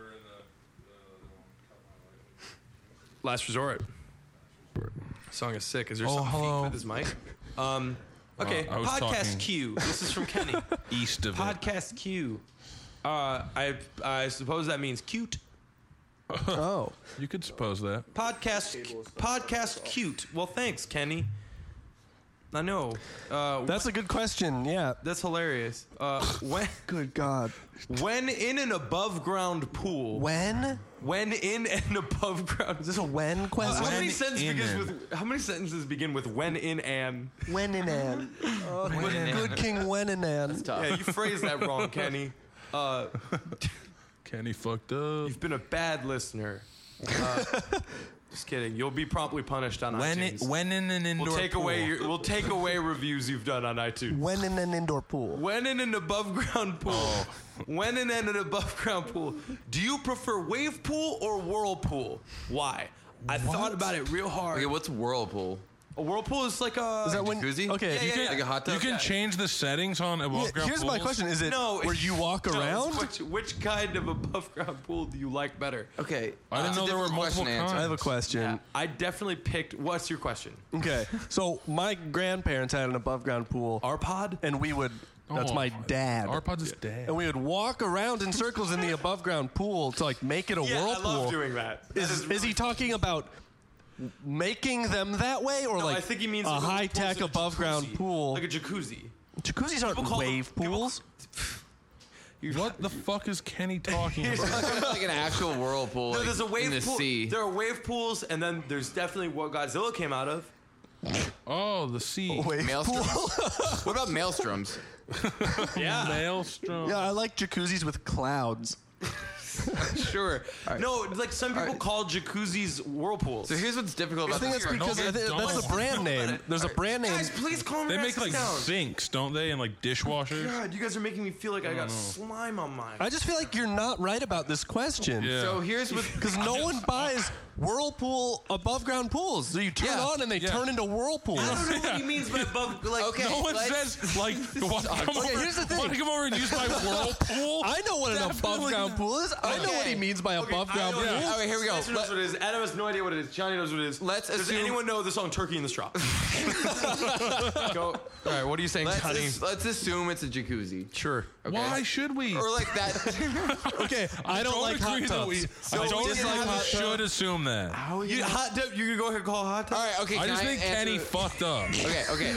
Last Resort. Song is sick. Is there something hello. with this mic? Okay, I was podcast talking- Q. This is from Kenny. East of it. Podcast Q. I suppose that means cute. Oh. You could suppose that. Podcast cute. Well, thanks, Kenny. I know. That's a good question. Yeah. That's hilarious. Good God. When in an above ground pool. When? When in an above ground. Is this a when question? How many When sentences in begins an. with? How many sentences begin with when in an? When in an. Oh, good King when in an. Tough. Yeah, you phrased that wrong, Kenny. Kenny fucked up. You've been a bad listener. Just kidding. You'll be promptly punished on iTunes. When in an indoor pool. We'll take away reviews you've done on iTunes. When in an indoor pool. When in an above ground pool. When in an above ground pool. Do you prefer wave pool or whirlpool? Why? I thought about it real hard. Okay, what's whirlpool? A whirlpool is like a Is that when? Jacuzzi? Okay. Yeah, yeah, Like a hot tub? You can change the settings on above ground Here's my pools. question: is it No, where you walk no, around? Which kind of above ground pool do you like better? Okay. I didn't know there were multiple kinds. I have a question. Yeah, I definitely picked. What's your question? Okay, so my grandparents had an above ground pool, Our pod? and we would. That's Oh, my dad. Our pod's is dead. And we would walk around in circles in the above ground pool to like make it a Yeah, whirlpool. I love doing that. Is he talking about making them that way, or No, like I think he means a like high tech pool's like a above ground jacuzzi. pool? like a jacuzzi. Jacuzzis aren't People call them- wave people- pools. What the fuck is Kenny talking about? Like an actual whirlpool. No, like, there's a wave in the pool. sea. There are wave pools, and then there's definitely what Godzilla came out of. Oh, the sea. Wave pool. Maelstroms. What about maelstroms? Yeah, Maelstrom. Yeah, I like jacuzzis with clouds. sure. No, like some people call jacuzzis whirlpools. So here's what's difficult I about think this. that's because No, I they think that's don't. the brand name. There's a brand name. Guys, please calm They your make asses like down. sinks, don't they? And like dishwashers. God, you guys are making me feel like I got slime on mine. I just feel like you're not right about this question. Yeah. So here's what. Because no one buys whirlpool above ground pools. So you turn Yeah. on and they turn into whirlpools. I don't know what he means by above. Like, Okay. No one let's- says like, want to come Okay, over? here's the thing. Want to come over and use my whirlpool? I know what an above Definitely ground not. pool is. I know what he Okay. means by above I ground know pool. what it is. All right, here we go. Spencer knows what it is. Adam has no idea what it is. Johnny knows what it is. Let's Does assume- anyone know the song "Turkey in the Straw"? Go. All right, what are you saying, Johnny? Let's assume it's a jacuzzi. Sure. Okay? Why should we? Or like that. Okay, I don't like hot agree that we. tubs. I don't dislike agree we hot should assume that. You hot tub? You gonna go ahead and call a hot tub? All right, okay. I can just think Kenny answer- fucked up. Okay.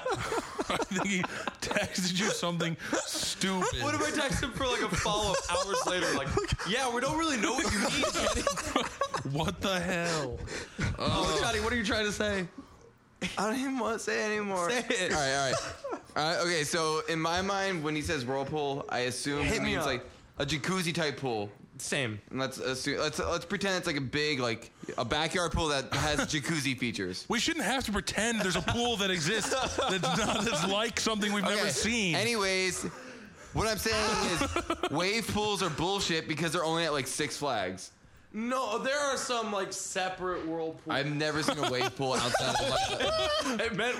I think he texted you something stupid. What if I text him for like a follow up hours later? Like, yeah, we don't really know what you mean, Kenny. What the hell? Oh, Johnny, what are you trying to say? I don't even want to say it anymore. Say it. All right. Okay, so in my mind, when he says whirlpool, I assume Hit it me means up. like a jacuzzi type pool. Same. And let's pretend it's like a big like a backyard pool that has jacuzzi features. We shouldn't have to pretend there's a pool that exists that's like something we've never seen. Anyways, what I'm saying is wave pools are bullshit because they're only at like Six Flags. No, there are some like separate whirlpools. I've never seen a wave pool outside of like. I meant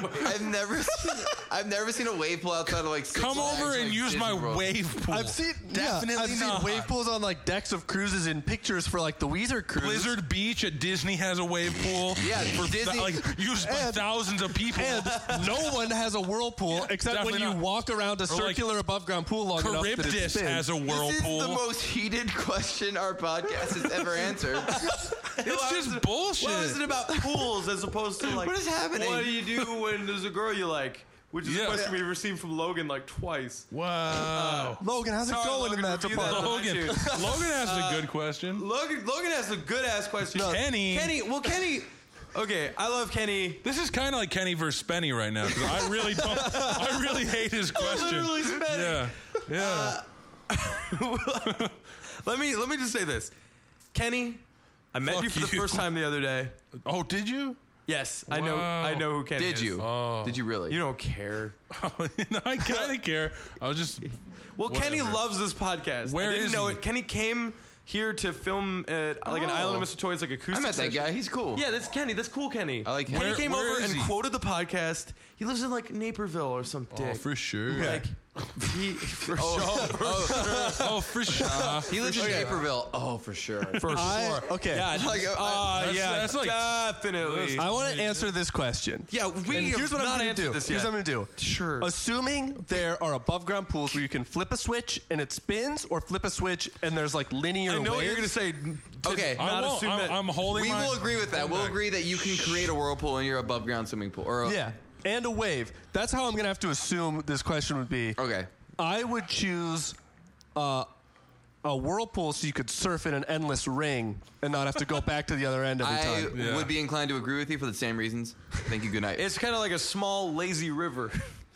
I've never seen a wave pool outside of like. Six Come Flags over or, and like, use my Disney World. wave pool. I've seen Definitely I've not. seen wave pools on like decks of cruises in pictures for like the Weezer cruise. Blizzard Beach at Disney has a wave pool. Yeah, for Disney- like used by And- thousands of people. And no one has a whirlpool except when definitely you not. walk around a Or, like, circular above ground pool long enough that it Charybdis spins. has a This is whirlpool. the most heated question our podcast has ever answered. It's just bullshit. What is it about pools as opposed to like? What is happening? What do you do when there's a girl you like? Which is Yeah. a question we've received from Logan like twice. Wow. Logan, how's it Sorry, going Logan, in that review that. department? Logan asked a good question. Logan has a good ass question. Kenny. Kenny. Okay, I love Kenny. This is kind of like Kenny versus Spenny right now because I really don't. I really hate his question. Literally Spenny. Yeah. Let me just say this, Kenny. I met Fuck you for the you. first time the other day. Oh, did you? Yes, Wow. I know who Kenny is. Did you? Did you really? You don't care. No, I kind of care. I was just. Well, Kenny Whatever. loves this podcast. Where I didn't is know he? it. Kenny came here to film at like an Island of Mr. Toys like acoustic. I met that session. guy. He's cool. Yeah, that's Kenny. That's cool, Kenny. I like him. Kenny came Where over is and he? quoted the podcast. He lives in like Naperville or some dick. Oh, for sure. Like he for sure. Oh, for sure. He lives in Naperville. Oh, for sure. For sure. Okay. Yeah, Like, that's like- definitely. I want to answer this question. Yeah, we And have here's what not I'm going to answered do. this Here's yet. what I'm going to do. Sure. Assuming there are above ground pools where you can flip a switch and it spins, or flip a switch and there's like linear I know what you're waves. gonna say. Okay. Not assume that. I'm holding. We will agree with that. We'll agree that you can create a whirlpool in your above ground swimming pool. Or Yeah, and a wave. That's how I'm going to have to assume this question would be. Okay. I would choose a whirlpool so you could surf in an endless ring and not have to go back to the other end every I time. Yeah. would be inclined to agree with you for the same reasons. Thank you. Good night. It's kind of like a small lazy river.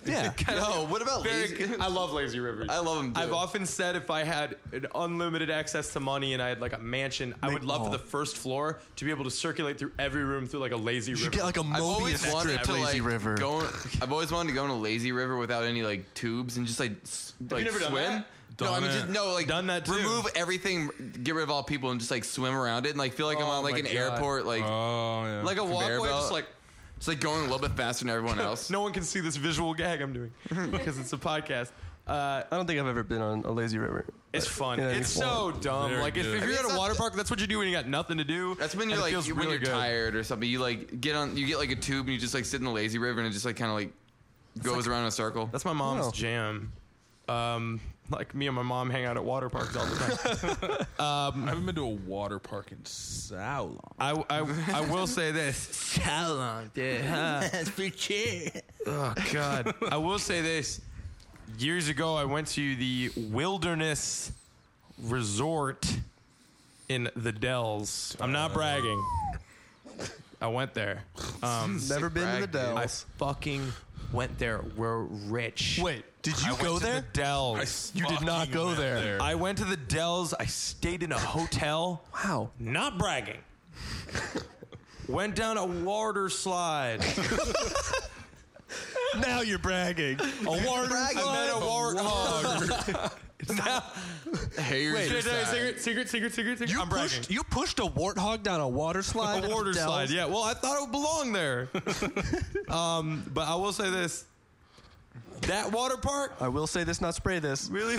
Yeah. No, what about lazy? I love lazy rivers. I love them. I've often said if I had an unlimited access to money and I had like a mansion, I would love for the first floor to be able to circulate through every room through like a lazy river. You get like a I've always Mobius wanted strip to lazy like river. I've always wanted to go in a lazy river without any like tubes and just like you never done swim. that? No, I mean just like Done that too. remove everything, get rid of all people, and just like swim around it and like feel like I'm on like my an God. airport, like Oh yeah. like a conveyor walkway, belt. just like It's like going a little bit faster than everyone else. no one can see this visual gag I'm doing because it's a podcast. I don't think I've ever been on a lazy river. It's fun. in any It's form. so dumb. Very Like if good. you're It's at a not water the- park, that's what you do when you got nothing to do. That's when you're and it like feels when really you're good. tired or something. You like get like a tube and you just like sit in the lazy river and it just like kind of like goes around in a circle. That's my mom's Oh. jam. Like me and my mom hang out at water parks all the time. I haven't been to a water park in so long. I will say this. How long, dude? That's for sure. Oh God! I will say this. Years ago, I went to the Wilderness Resort in the Dells. I'm not bragging. I went there. Never been to the brag, dude. I Dells. fucking went there. We're rich. Wait, did you I went go to there? The Dells. You did not fucking go went there. I went to the Dells. I stayed in a hotel. Wow. Not bragging. Went down a water slide. Now you're bragging. A water I met a warthog. Now, Here's can I your tell you a side. secret? You I'm bragging. pushed a warthog down a water slide. A at water the Dells? slide, yeah. Well, I thought it would belong there. But I will say this. That water park, I will say this, not spray this. really...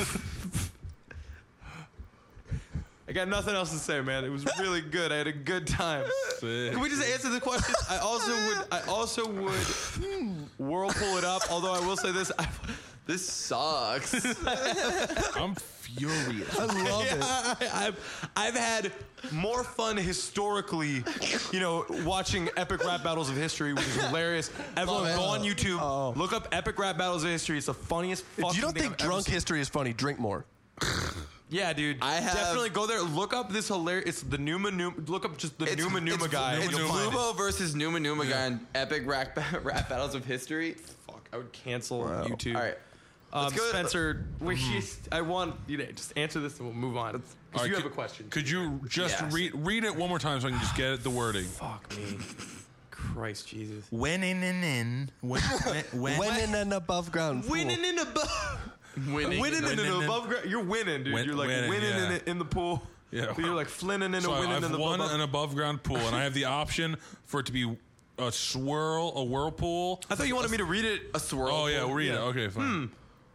I got nothing else to say, man. It was really good. I had a good time. Can we just answer the question? I also would whirlpool it up, although I will say this. This sucks. I'm furious. I love it. I've had more fun historically, watching epic rap battles of history, which is hilarious. Everyone go on YouTube, look up epic rap battles of history. It's the funniest fucking If you don't thing think I've ever drunk seen. history is funny, drink more. Yeah, dude. I have- definitely go there. Look up this hilarious. It's the Numa. Look up just the Numa guy. It's and you'll find it. Lubo versus Numa guy in epic rap battles of history. Fuck, I would cancel YouTube. All right. Let's go to- Spencer, I want you to just answer this and we'll move on. All Because right, you have a question. Could you just Yes. read it one more time so I can just get the wording? Fuck me. Christ Jesus. When in. When When in an above ground pool. Winning in above. Winning. Winning in an above ground. You're winning, dude. You're like winning yeah. in the pool. Yeah. But you're like flinning in So a winning I've in the won above. an above ground pool, and I have the option for it to be a whirlpool. I thought you wanted me to read it. A swirl. Oh yeah, we'll read it. Yeah. Okay, fine.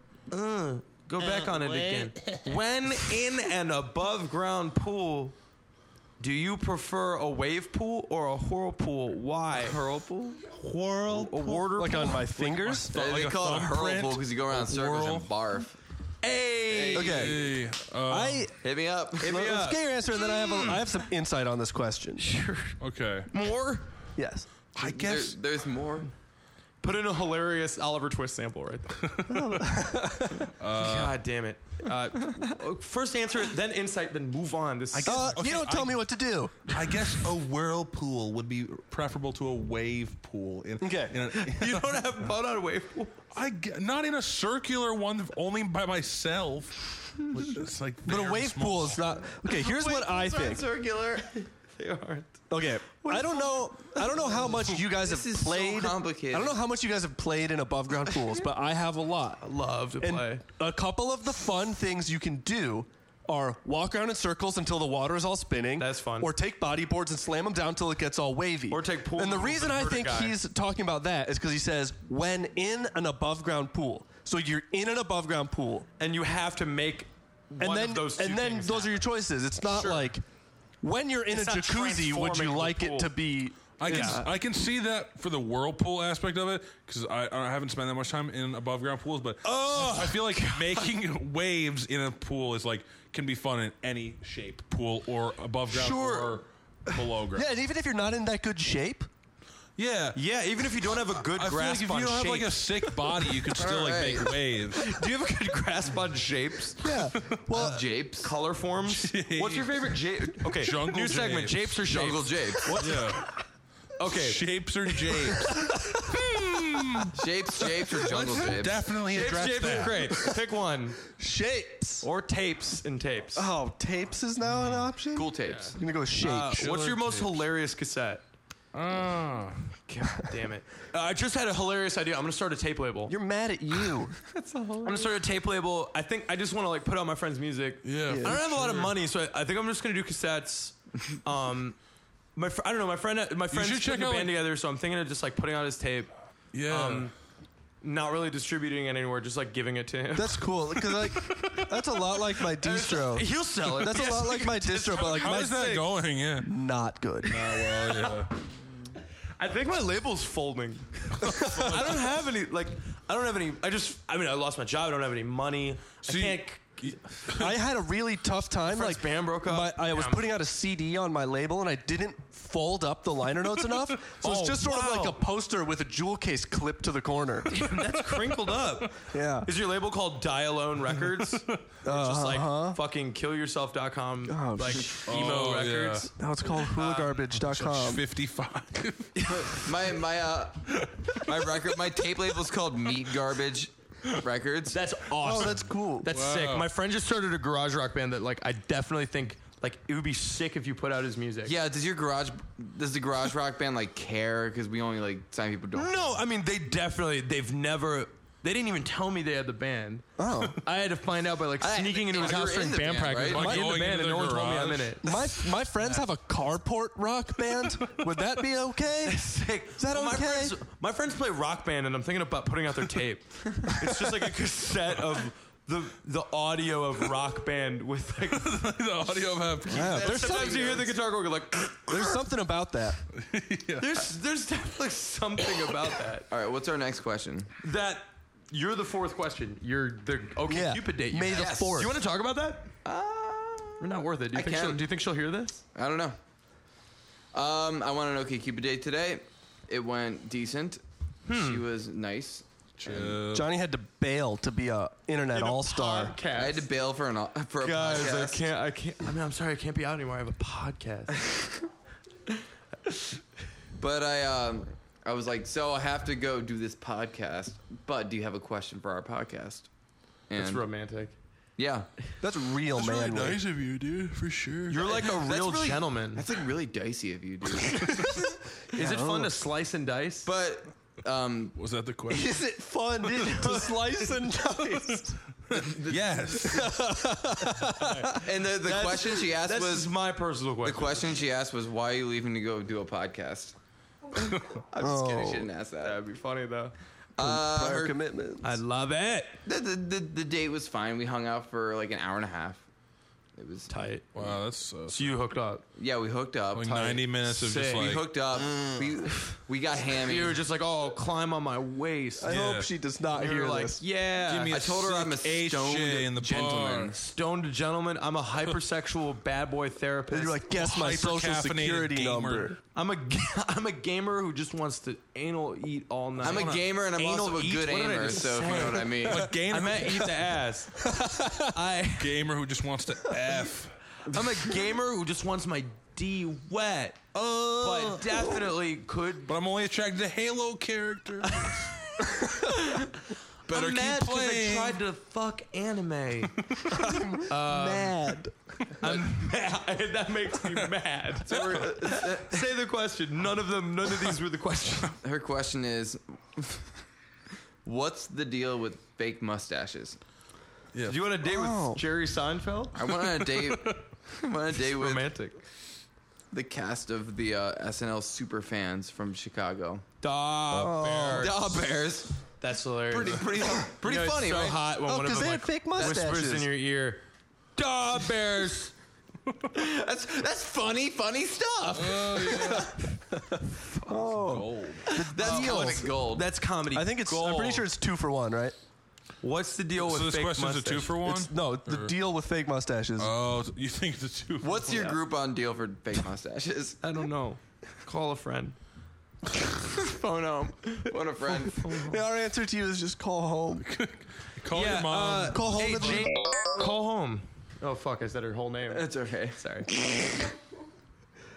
Go back on it again. When in an above ground pool, do you prefer a wave pool or a whirlpool? Why? Whirlpool? A water Like pool? on my fingers? They Like a call it a thumbprint, whirlpool because you go around in circles whirl. and barf. Hey. Okay. Hey, Hit me up. Let's get your answer, and then I have some insight on this question. okay. More? Yes. I guess There's more. Put in a hilarious Oliver Twist sample right there. God damn it. First answer, then insight, then move on. This You don't tell me what to do. I guess a whirlpool would be preferable to a wave pool. Okay. you don't have fun on a wave pool. Not in a circular one, only by myself. It's like But a very wave small. pool is not. Okay, here's what I think. Circular. They aren't. Okay, I don't know how much you guys have This is so played. complicated. I don't know how much you guys have played in above ground pools, but I have a lot. Love to And play. a couple of the fun things you can do are walk around in circles until the water is all spinning. That's fun. Or take bodyboards and slam them down until it gets all wavy. Or take pool And the noodles reason and I hurt a think guy. he's talking about that is because he says when in an above ground pool. So you're in an above ground pool, And you have to make and one then of those two and then things those are your choices. It's not Sure. like when you're in It's a not jacuzzi, would transforming you the like pool. it to be? I can see that for the whirlpool aspect of it because I haven't spent that much time in above ground pools, but I feel like making waves in a pool is like can be fun in any shape, pool or above ground Sure. or below ground. Yeah, and even if you're not in that good shape, Yeah. Yeah, even if you don't have a good I feel like grasp if on you don't have shape. like a sick body, you can still like Alright. make waves. Do you have a good grasp on shapes? yeah. Well, Japes. Color forms? What's your favorite jape? Okay, Jungle new segment. japes. Japes or Jungle shapes? Japes. Yeah. Okay. Shapes or japes? Shapes or Jungle Japes? Definitely Shapes, address Japes, and that. Crepes. Pick one. Shapes. Or tapes and tapes. Oh, tapes is now an option? Cool tapes. I'm going to go shapes. What's your most hilarious cassette? Oh. God damn it. I just had a hilarious idea. I'm going to start a tape label. You're mad at you. I'm going to start a tape label. I think I just want to like put out my friends' music. Yeah. I don't have a lot of money, so I think I'm just going to do cassettes. I don't know. My friend's should check putting a out, band like- together, so I'm thinking of just like putting out his tape. Yeah. Not really distributing it anywhere, just like giving it to him. That's cool because like that's a lot like my distro. He'll sell it. That's a lot like my distro, but like How my is that going? Yeah. not good. Well, yeah. I think my label's folding. I don't have any. I lost my job. I don't have any money. See- I can't. I had a really tough time. friend's Like band broke up. I was Yeah. putting out a CD on my label, and I didn't fold up the liner notes enough, so it's just sort of like a poster with a jewel case clipped to the corner. That's crinkled up. Yeah. Is your label called Die Alone Records? Or just like fucking killyourself.com, Oh, like shit. emo Oh, yeah. records? Now it's called hoolagarbage.com. 55. My record, my tape label's called Meat Garbage Records. That's awesome. Oh, that's cool. That's Wow. sick. My friend just started a garage rock band that like I definitely think like it would be sick if you put out his music. Yeah, does the garage rock band like care? Because we only like sign people don't. No, I mean they didn't even tell me they had the band. Oh. I had to find out by like sneaking into his you were house during in the band band, practice. right? I'm Like in the going band into and no the one told me I'm in garage? it. My friends have a carport rock band. Would that be okay? Sick. Is that Well, okay? My friends play rock band, and I'm thinking about putting out their tape. It's just like a cassette of the audio of rock band with like. The audio of Yeah, there's Sometimes you hear the guitar go like. There's something about that. There's definitely something about that. All right, what's our next question? That you're the fourth question. You're the Yeah. Cupid date. May the Yes. 4th. Do you want to talk about that? We're not worth it. Do I can. you think she'll hear this? I don't know. I went on OkCupid date today. It went decent. She was nice. Johnny had to bail to be a internet all-star. Podcast. I had to bail for a Guys, podcast. I can't. I mean, I'm sorry, I can't be out anymore. I have a podcast. But I was like, so I have to go do this podcast. But do you have a question for our podcast? And That's romantic. yeah, That's real That's really manly. nice of you, dude, for sure. You're like a That's real really- gentleman. that's like really dicey of you, dude. Is it fun to slice and dice? But Was that the question? Is it fun to slice and dice? Yes. and the question she asked That's was my personal the question. question she asked was, why are you leaving to go do a podcast? I'm just kidding. She didn't ask that. That'd be funny though. Prior commitment. I love it. The date was fine. We hung out for like an hour and a half. It was Tight. Wow, that's So you hooked up. yeah. We hooked up. like 90 minutes of just Sick. We like. hooked up. We got hammy. You were just like, oh, climb on my waist. I Yeah. hope she does not You hear were like, this. yeah. Give me I told her I'm a sick stoned HJ in the gentleman. bar. Stoned gentleman. I'm a hypersexual bad boy therapist. And you're like, guess my social Hyper-caffeinated security gamer. number. I'm a gamer who just wants to anal eat all night. I'm a gamer and I'm Anal also a eat? good What did I aimer. just So if you say? know what I mean. A gamer, I meant eat the ass. gamer who just wants to F. I'm a gamer who just wants my D wet, but definitely could. But I'm only attracted to Halo characters. Better I'm keep mad because I playing. tried to fuck anime. Mad. I'm mad. That makes me mad. Say the question. None of these were the question. Her question is, what's the deal with fake mustaches? Yeah. Do you want a date Oh. with Jerry Seinfeld? I went on a date. I went on a date with Romantic. the cast of the SNL super fans from Chicago. Dog Bears. Daw Bears. That's hilarious. Pretty You know, it's funny, so right? hot when Oh, one of 'cause them they like, had fake whispers mustaches. in your ear. Dog Bears. That's funny stuff. Oh. That's comedy gold. That's comedy. I think it's. I'm pretty sure it's 2 for 1, right? What's the deal with So this fake question's a mustache? 2-for-1? It's, no, the deal with fake mustaches. Oh, you think the two? What's your Groupon deal for fake mustaches? I don't know. Call a friend. Phone home. Phone a friend. Yeah, our answer to you is just call home. Call your mom. Call home. Hey, and- Jane, call home. Oh fuck! I said her whole name. It's okay. Sorry.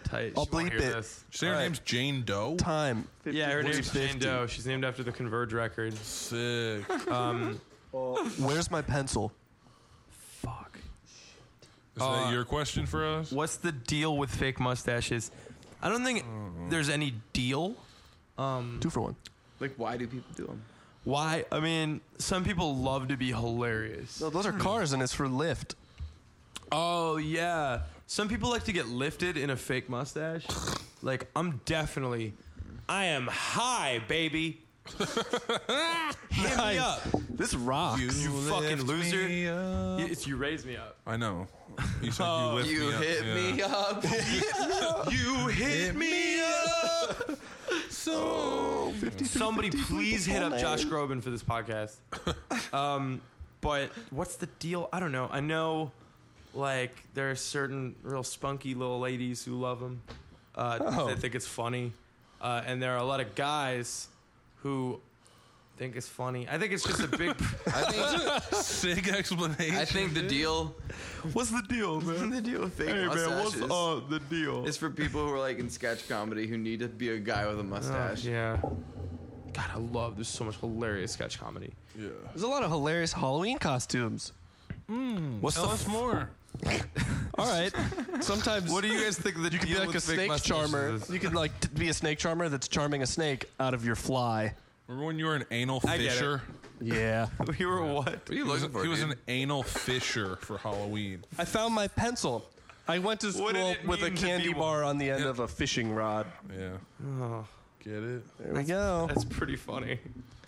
tight. I'll She won't bleep hear it. this. Say her name's Jane Doe. Time. Yeah, her name's 50. Jane Doe. She's named after the Converge record. Sick. Where's my pencil? Fuck. Is that your question for us? What's the deal with fake mustaches? I don't think there's any deal. 2 for 1. Like, why do people do them? Why? I mean, some people love to be hilarious. No, those are cars, and it's for lift. Oh, yeah. Some people like to get lifted in a fake mustache. Like, I am high, baby. Hit me up. This rocks. You fucking loser. Me up. It's you raise me up. I know. You said you lift You me up. hit Yeah. me up. You hit me up. So Somebody please hit up Josh Groban for this podcast. But what's the deal? I don't know. I know, like, there are certain real spunky little ladies who love him. They think it's funny. And there are a lot of guys who think it's funny. I think it's just a big... sick explanation. I think the deal. What's the deal, man? The deal with fake Hey, man, mustaches what's the deal? is for people who are like in sketch comedy who need to be a guy with a mustache. Yeah. God, there's so much hilarious sketch comedy. Yeah. There's a lot of hilarious Halloween costumes. What's Tell us more. All right. Sometimes What do you guys think the you could be like a snake charmer. You could like be a snake charmer that's charming a snake out of your fly. Remember when you were an anal I get it. fisher? Yeah. We were what? What are you looking for? He was dude? an anal fisher for Halloween. I found my pencil. I went to What did school it with a mean to candy be bar on the end of a fishing rod. Yeah. Oh, Get it? There we go. that's pretty funny.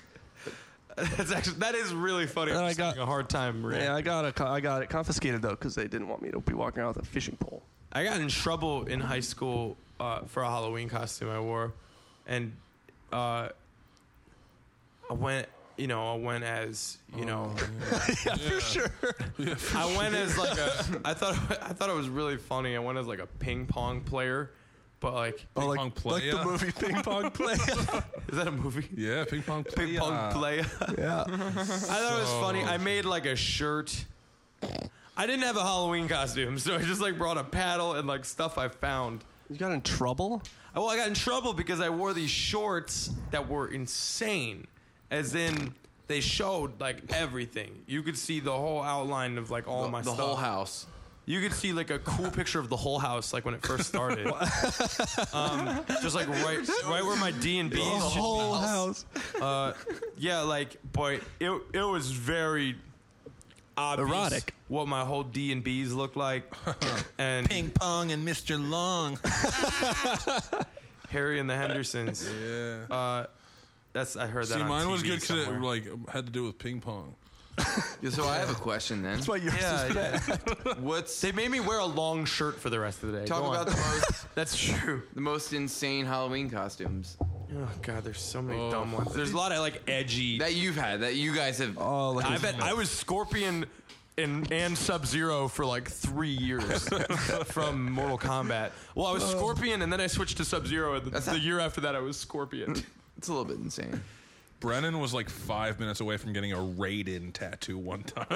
That is really funny. And I'm I just got- having a hard time. Yeah, I got it confiscated though because they didn't want me to be walking around with a fishing pole. I got in trouble in high school for a Halloween costume I wore, and I went as Yeah, for sure. I went as like I thought it was really funny. I went as like a ping pong player, but like Ping like, pong like playa? the movie Ping Pong Play. is that a movie? Yeah, ping pong play. Ping pong player. Yeah. I thought it was funny. I made like a shirt. I didn't have a Halloween costume, so I just like brought a paddle and like stuff I found. You got in trouble? Well, I got in trouble because I wore these shorts that were insane. As in, they showed like everything. You could see the whole outline of like all my the stuff. whole house. You could see like a cool picture of the whole house, like when it first started. Just like right where my D&B's The whole house. Yeah, like, boy, it was very obvious Erotic. what my whole D&B's looked like. And Ping pong and Mr. Long. Harry and the Hendersons. Yeah. I heard that See, on mine was TV good because it somewhere. like had to do with ping pong. Yeah, so I have a question then. That's why yours is Yeah, bad. yeah. What's They made me wear a long shirt for the rest of the day. talk Go on. about That's true. the most insane Halloween costumes Oh god, there's so many dumb ones. There's a lot of like edgy. that you've had that you guys have. Oh, like I bet I was Scorpion and Sub-Zero for like 3 years from Mortal Kombat. Well, I was Scorpion and then I switched to Sub-Zero. And the year after that, I was Scorpion. It's a little bit insane. Brennan was like 5 minutes away from getting a Raiden tattoo one time.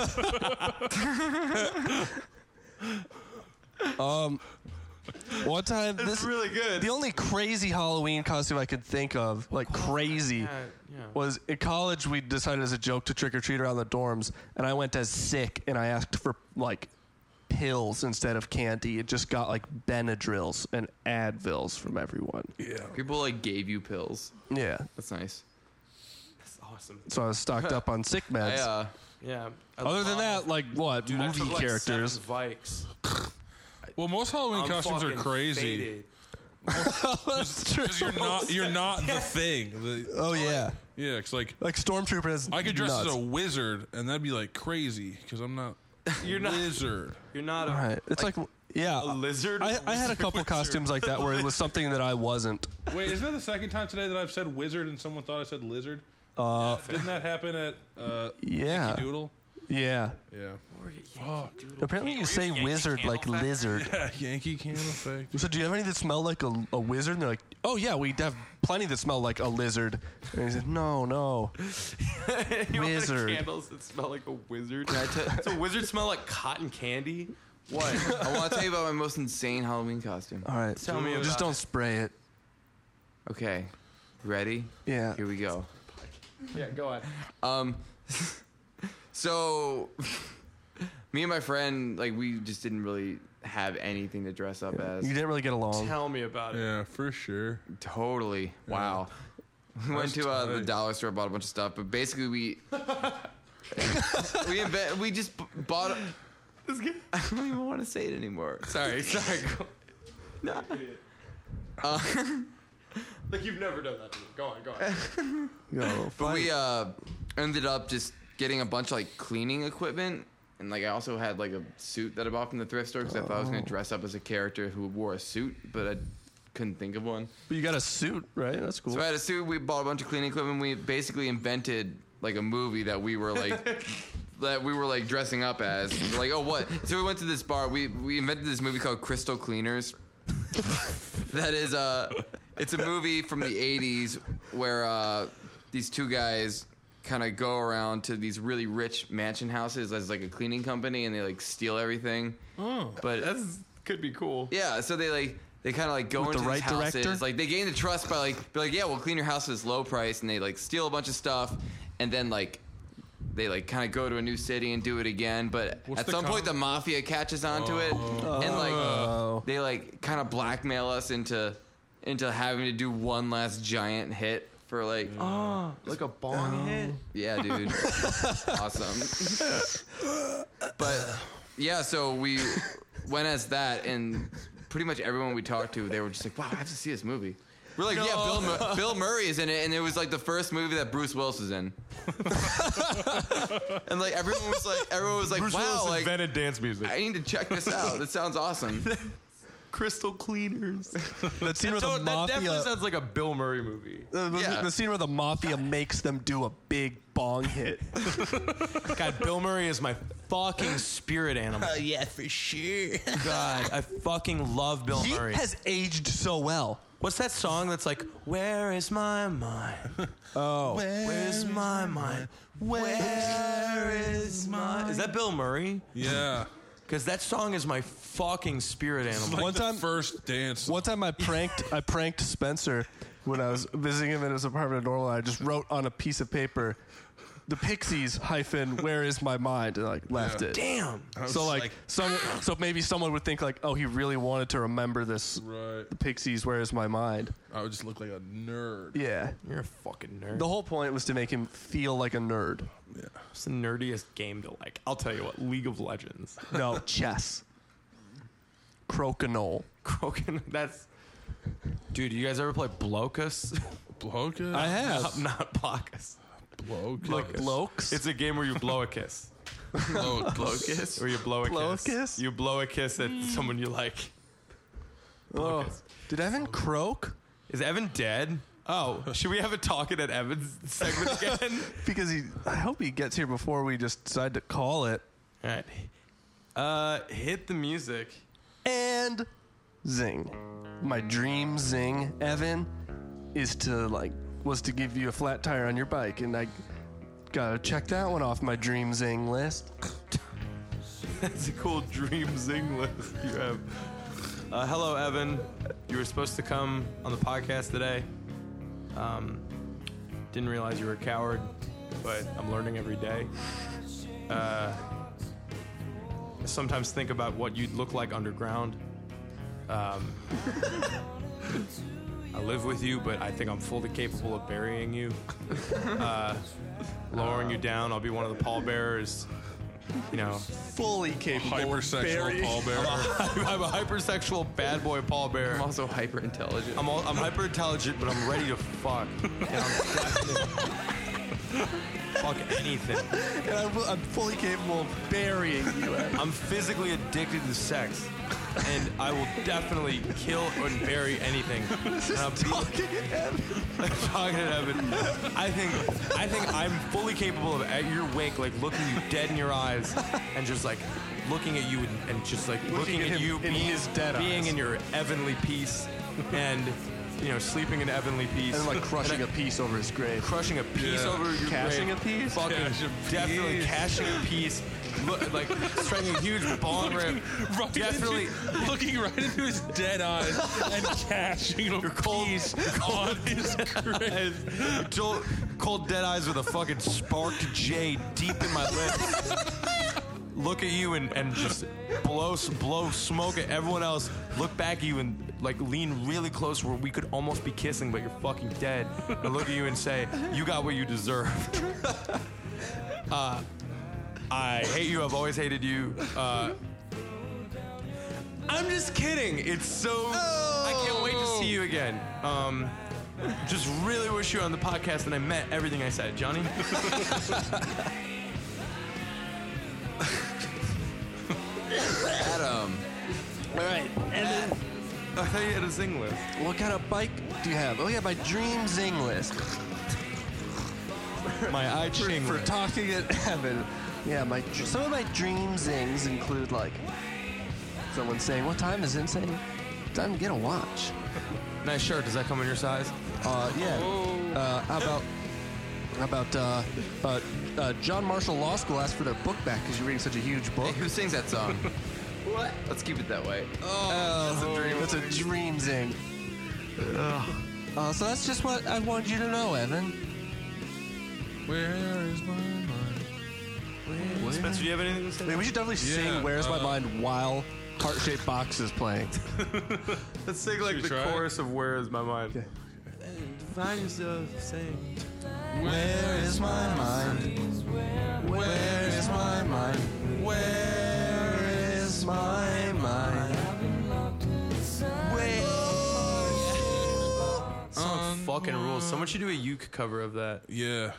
one time It's really good. the only crazy Halloween costume I could think of, like crazy, yeah. was in college we decided as a joke to trick or treat around the dorms, and I went as sick and I asked for like pills instead of candy. It just got like Benadryls and Advils from everyone. Yeah. People like gave you pills. Yeah. That's nice. That's awesome. So I was stocked up on sick meds. Yeah. Other than that, like what? Dude, I movie took, like, characters. 7 Vikes. Well, most Halloween I'm costumes are fucking crazy faded. That's true. because you're not the thing. Oh yeah. Yeah, it's like Like Stormtrooper is I could dress nuts. as a wizard and that'd be like crazy because I'm not. You're not. Wizard. You're not a, Right. It's like yeah. a lizard. I had a couple costumes like that where it was something that I wasn't. Wait, isn't that the second time today that I've said wizard and someone thought I said lizard? Didn't that happen at Yeah. Doodle? Yeah. Yeah. Apparently you say wizard like lizard. Yeah, Yankee Candle Effect. So do you have any that smell like a wizard? And they're like, oh yeah, we have plenty that smell like a lizard. And he said, no. You want Wizard. candles that smell like a wizard. So wizards smell like cotton candy. What? I want to tell you about my most insane Halloween costume. All right. Tell me Just about don't spray it. Okay. Ready? Yeah. Here we go. Yeah, go ahead. So, me and my friend, like, we just didn't really have anything to dress up as. You didn't really get along. Tell me about it. Yeah, for sure. Totally. Wow. We went to the dollar store, bought a bunch of stuff, but basically we we just bought. I don't even want to say it anymore. Sorry. Go. No. Like you've never done that. Go on. Go. But we ended up just getting a bunch of like cleaning equipment, and like I also had like a suit that I bought from the thrift store because I thought I was gonna dress up as a character who wore a suit, but I couldn't think of one. But you got a suit, right? That's cool. So I had a suit. We bought a bunch of cleaning equipment. We basically invented like a movie that we were like dressing up as. Like, oh, what? So we went to this bar. We invented this movie called Crystal Cleaners. That is it's a movie from the 80s where these two guys kind of go around to these really rich mansion houses as like a cleaning company, and they like steal everything. Oh. But Could be cool. yeah, so they kind of like go With into the these right houses. director? Like they gain the trust by like be like, yeah, we'll clean your house at this low price, and they like steal a bunch of stuff, and then like they like kind of go to a new city and do it again. But What's at the some point, the mafia catches onto it, and like they like kind of blackmail us into having to do one last giant hit for like Like a bong hit. yeah, dude. Awesome. But yeah, so we went as that, and pretty much everyone we talked to, they were just like, wow, I have to see this movie. We're like, yeah, Bill Murray is in it, and it was like the first movie that Bruce Willis is in. And like everyone was like, Bruce wow, Willis like invented dance music. I need to check this out. That sounds awesome. Crystal Cleaners. That scene where the That definitely mafia. sounds like a Bill Murray movie. Yeah. The scene where the mafia makes them do a big bong hit. God, Bill Murray is my fucking spirit animal. Yeah, for sure. God, I fucking love Bill He Murray. has aged so well. What's that song that's like, where is my mind? Oh. Where's my mind? Where is my... Is that Bill Murray? Yeah. Because that song is my fucking spirit animal. Like One the time- first dance. One time I pranked Spencer when I was visiting him in his apartment in Norway. I just wrote on a piece of paper, the Pixies - where is my mind, and like left Yeah. it. Damn. So like so maybe someone would think like, oh, he really wanted to remember this. Right. The Pixies, where is my mind? I would just look like a nerd. Yeah. You're a fucking nerd. The whole point was to make him feel like a nerd. Yeah. It's the nerdiest game to like. I'll tell you what, League of Legends. No, chess. Crokinole. Crokin, that's... Dude, you guys ever play Blocus? Blocus? I have. Not Blocus. Blocus. Like blokes. It's a game where you blow a kiss. Blocus. Or you blow a Blow a kiss. kiss? You blow a kiss at someone you like. Oh. Did Evan croak? Is Evan dead? Oh, should we have a talking at Evan's segment again? Because I hope he gets here before we just decide to call it. All right. Hit the music. And zing. My dream zing, Evan, was to give you a flat tire on your bike, and I gotta check that one off my dream zing list. That's a cool dream zing list you have. Hello, Evan. You were supposed to come on the podcast today. Didn't realize you were a coward, but I'm learning every day. I sometimes think about what you'd look like underground. I live with you, but I think I'm fully capable of burying you. Lowering you down, I'll be one of the pallbearers. You know, Fully capable of Hypersexual burying- pallbearer. I'm a hypersexual bad boy pallbearer. I'm also hyper intelligent. I'm hyper intelligent, but I'm ready to fuck. Fuck anything. And I'm fully capable of burying you, Evan. I'm physically addicted to sex, and I will definitely kill and bury anything. And I'll be Talking to Evan. talking to Evan. I think I'm fully capable of at your wake, like looking you dead in your eyes, and just like looking at you and just like looking at at him you in his dead being eyes. in your heavenly peace, and sleeping in heavenly peace. And like crushing a piece over his grave. Crushing a piece Yeah. over your Cashing grave. a piece? Fucking Cash a definitely piece. cashing a piece. Like striking a huge bong rip. Right Definitely. looking right into his dead eyes and cashing a piece on his grave. Cold dead eyes with a fucking sparked J deep in my lips. Look at you and just blow smoke at everyone else. Look back at you and like lean really close where we could almost be kissing, but you're fucking dead. And look at you and say, "You got what you deserved." I hate you. I've always hated you. I'm just kidding. It's so. I can't wait to see you again. Just really wish you were on the podcast and I meant everything I said, Johnny. Adam. All right. And then, I thought you had a zing list. what kind of bike do you have? Oh yeah, my dream zing list. My I Ching For list. talking at Evan. Yeah, some of my dream zings include like someone saying, "What time is it?" And saying, "Time to get a watch." Nice shirt. Does that come in your size? Yeah. How about John Marshall Law School asked for their book back because you're reading such a huge book. Hey, who sings that song? What? Let's keep it that way. That's a dream zing. So that's just what I wanted you to know, Evan. Where is my mind? Spencer, do you have anything to say? I mean, we should definitely sing "Where's My Mind" while Heart-Shaped Box is playing. Let's sing like Should we the try? chorus of "Where Is My Mind." Find yourself saying, Where is my mind? Where is my mind? Where is my mind? "Song fucking rules." Someone should do a uke cover of that. Yeah.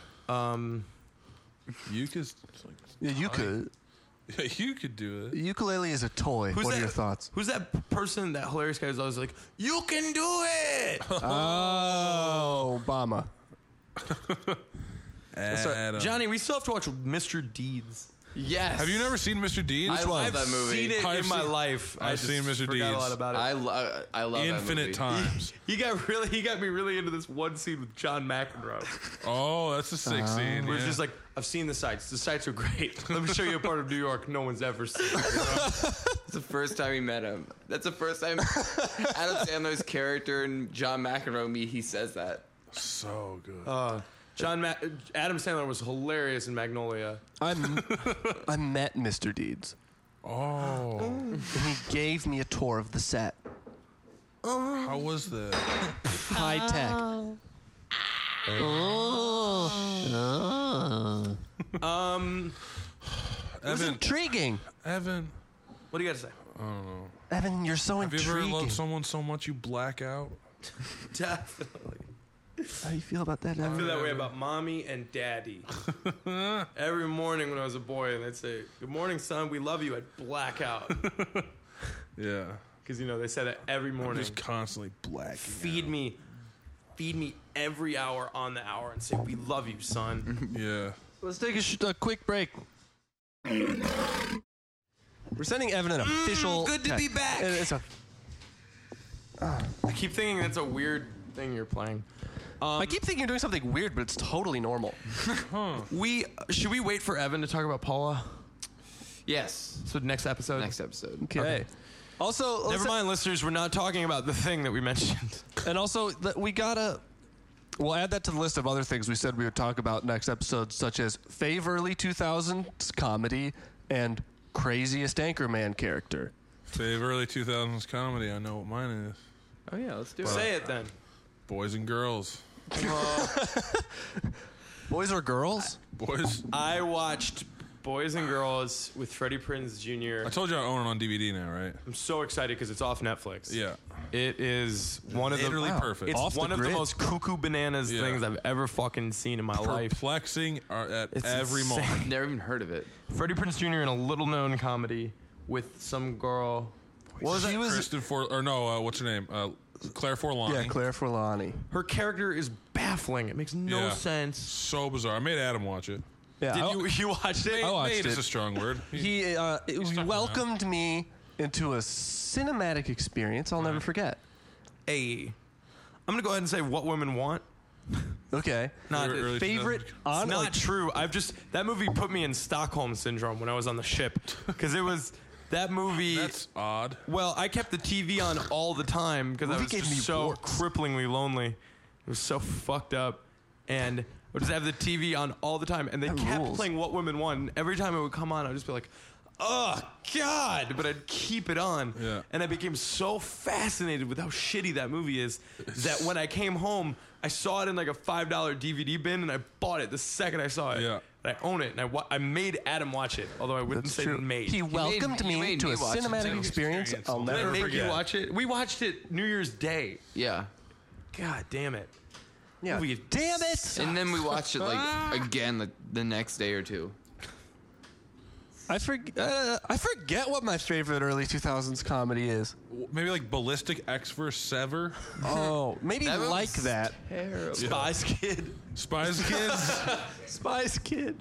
You could. Yeah, you could. Yeah, you could do it. Ukulele is a toy. What are your thoughts? Who's that person? That hilarious guy who's always like, "You can do it." Oh, Obama. Adam. Johnny, we still have to watch Mr. Deeds. Yes. Have you never seen Mr. Deeds? I love that movie. Seen it I've in my seen- life. I've I just seen Mr. forgot a Deeds. lot about it. I love that movie. Infinite times. He got me really into this one scene with John McEnroe. Oh, that's a sick scene. Where it's yeah. just like, I've seen the sights. The sights are great. Let me show you a part of New York no one's ever seen. It's the first time we met him. That's the first time Adam Sandler's character and John McEnroe meet. He says that. so good. Adam Sandler was hilarious in Magnolia. I met Mr. Deeds. Oh, And he gave me a tour of the set. how was that? High tech. It was Evan, intriguing. Evan, What do you got to say? Evan, you're so have you ever intriguing. loved someone so much you black out? Definitely. How do you feel about that, I feel Evan? that way about mommy and daddy. Every morning when I was a boy, and they'd say, "Good morning, son. We love you." I'd black out Yeah. because they said it every morning. Just constantly blacking Feed me every hour on the hour, and say, "We love you, son." out. Yeah. Let's take a quick break. We're sending Evan an official. good to be text. back. It's a I keep thinking that's a weird thing you're playing. I keep thinking you're doing something weird, but it's totally normal. Should we wait for Evan to talk about Paula? Yes. So next episode. Next episode. Okay. Also, Never mind, listeners. We're not talking about the thing that we mentioned. And also, we'll add that to the list of other things we said we would talk about next episode, such as fave early 2000s comedy and craziest Anchorman character. Save early 2000s comedy. I know what mine is. Oh yeah, let's do it. Say it then. Boys and girls. Boys or girls? Boys. I watched Boys and Girls with Freddie Prinze Jr. I told you I own it on DVD now, right? I'm so excited because it's off Netflix. Yeah. It is one of the Literally perfect. It's Off the one of the grid. most cuckoo bananas Yeah. things I've ever fucking seen in my life. Perplexing at It's every insane. moment. Never even heard of it. Freddie Prinze Jr. in a little known comedy with some girl. What was She that? was- what's her name? Claire Forlani. Yeah, Claire Forlani. Her character is baffling. It makes no Yeah. sense. So bizarre. I made Adam watch it. Yeah, Did you watched it? I watched Made is it. a strong word. He talking welcomed me into a cinematic experience I'll never forget. I'm I'm gonna go ahead and say What Women Want. Okay. Not Early Favorite 2000s. on It's not like, true. That movie put me in Stockholm syndrome when I was on the ship because it was that movie. That's odd. Well, I kept the TV on all the time because I Movie was gave just me so warts. cripplingly lonely. It was so fucked up, and I would just have the TV on all the time, and they That kept rules. playing What Women Want. And every time it would come on, I'd just be like, "Oh God!" But I'd keep it on, Yeah. and I became so fascinated with how shitty that movie is that when I came home, I saw it in like a $5 DVD bin, and I bought it the second I saw it. Yeah. And I own it, and I made Adam watch it, although I wouldn't That's say true. made. He welcomed he me made to me a watch it, cinematic too. experience I'll Did I never make forget. you watch it? We watched it New Year's Day. Yeah. God damn it. Yeah. Movie- Damn it! And then we watched it like again the next day or two. I forget what my favorite early 2000s comedy is. Maybe like Ballistic X vs. Sever. Oh, maybe That like movie's that. Terrible. Spies Kid. Spies Kids. Spice Kid.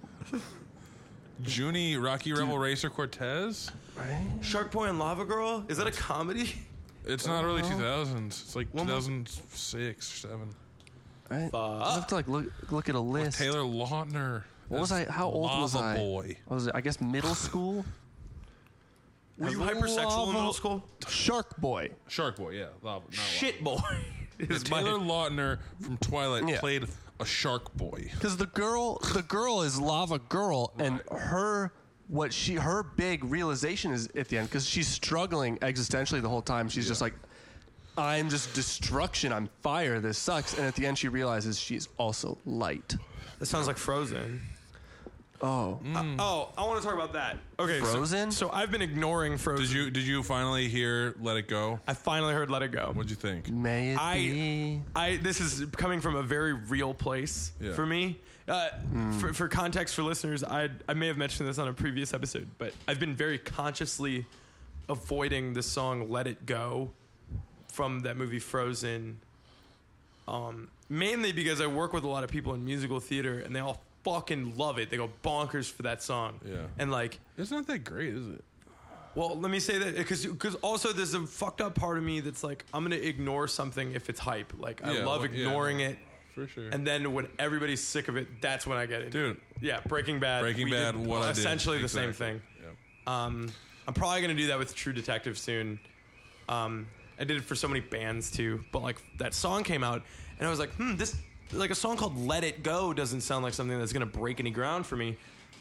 Junie, Rocky Rebel Racer Cortez. Shark Boy and Lava Girl. Is that a comedy? It's not early 2000s. It's like 2006 or 7. Right? I have to like look at a list. Taylor Lautner. What was I? How old was Lava I? Boy. I was I guess middle school. Were you hypersexual in middle school? Shark Boy. Shark Boy, yeah. Lava, not Shit Boy. Lava. is my- Taylor Lautner from Twilight Yeah. played a Shark Boy. Because the girl is Lava Girl, and her big realization is at the end because she's struggling existentially the whole time. She's just like, I'm just destruction. I'm fire. This sucks. And at the end, she realizes she's also light. That sounds like Frozen. Oh, I want to talk about that. Okay, Frozen? So I've been ignoring Frozen. Did you finally hear Let It Go? I finally heard Let It Go. What'd you think? may it be. This is coming from a very real place Yeah. for me. For context for listeners, I may have mentioned this on a previous episode, but I've been very consciously avoiding the song "Let It Go" from that movie Frozen. Mainly because I work with a lot of people in musical theater, and they all fucking love it. They go bonkers for that song. Yeah. And like, It's not that great, is it? well, let me say that because also there's a fucked up part of me that's like, I'm gonna ignore something if it's hype. Like I Yeah, love well, yeah, ignoring it. For sure. And then when everybody's sick of it, that's when I get into Dude. it. Yeah, Breaking Bad. Breaking we Bad, did what I did. essentially the Exactly. same thing. Yeah. I'm probably gonna do that with True Detective soon. I did it for so many bands too, but like that song came out, and I was like, this like a song called "Let It Go" doesn't sound like something that's gonna break any ground for me.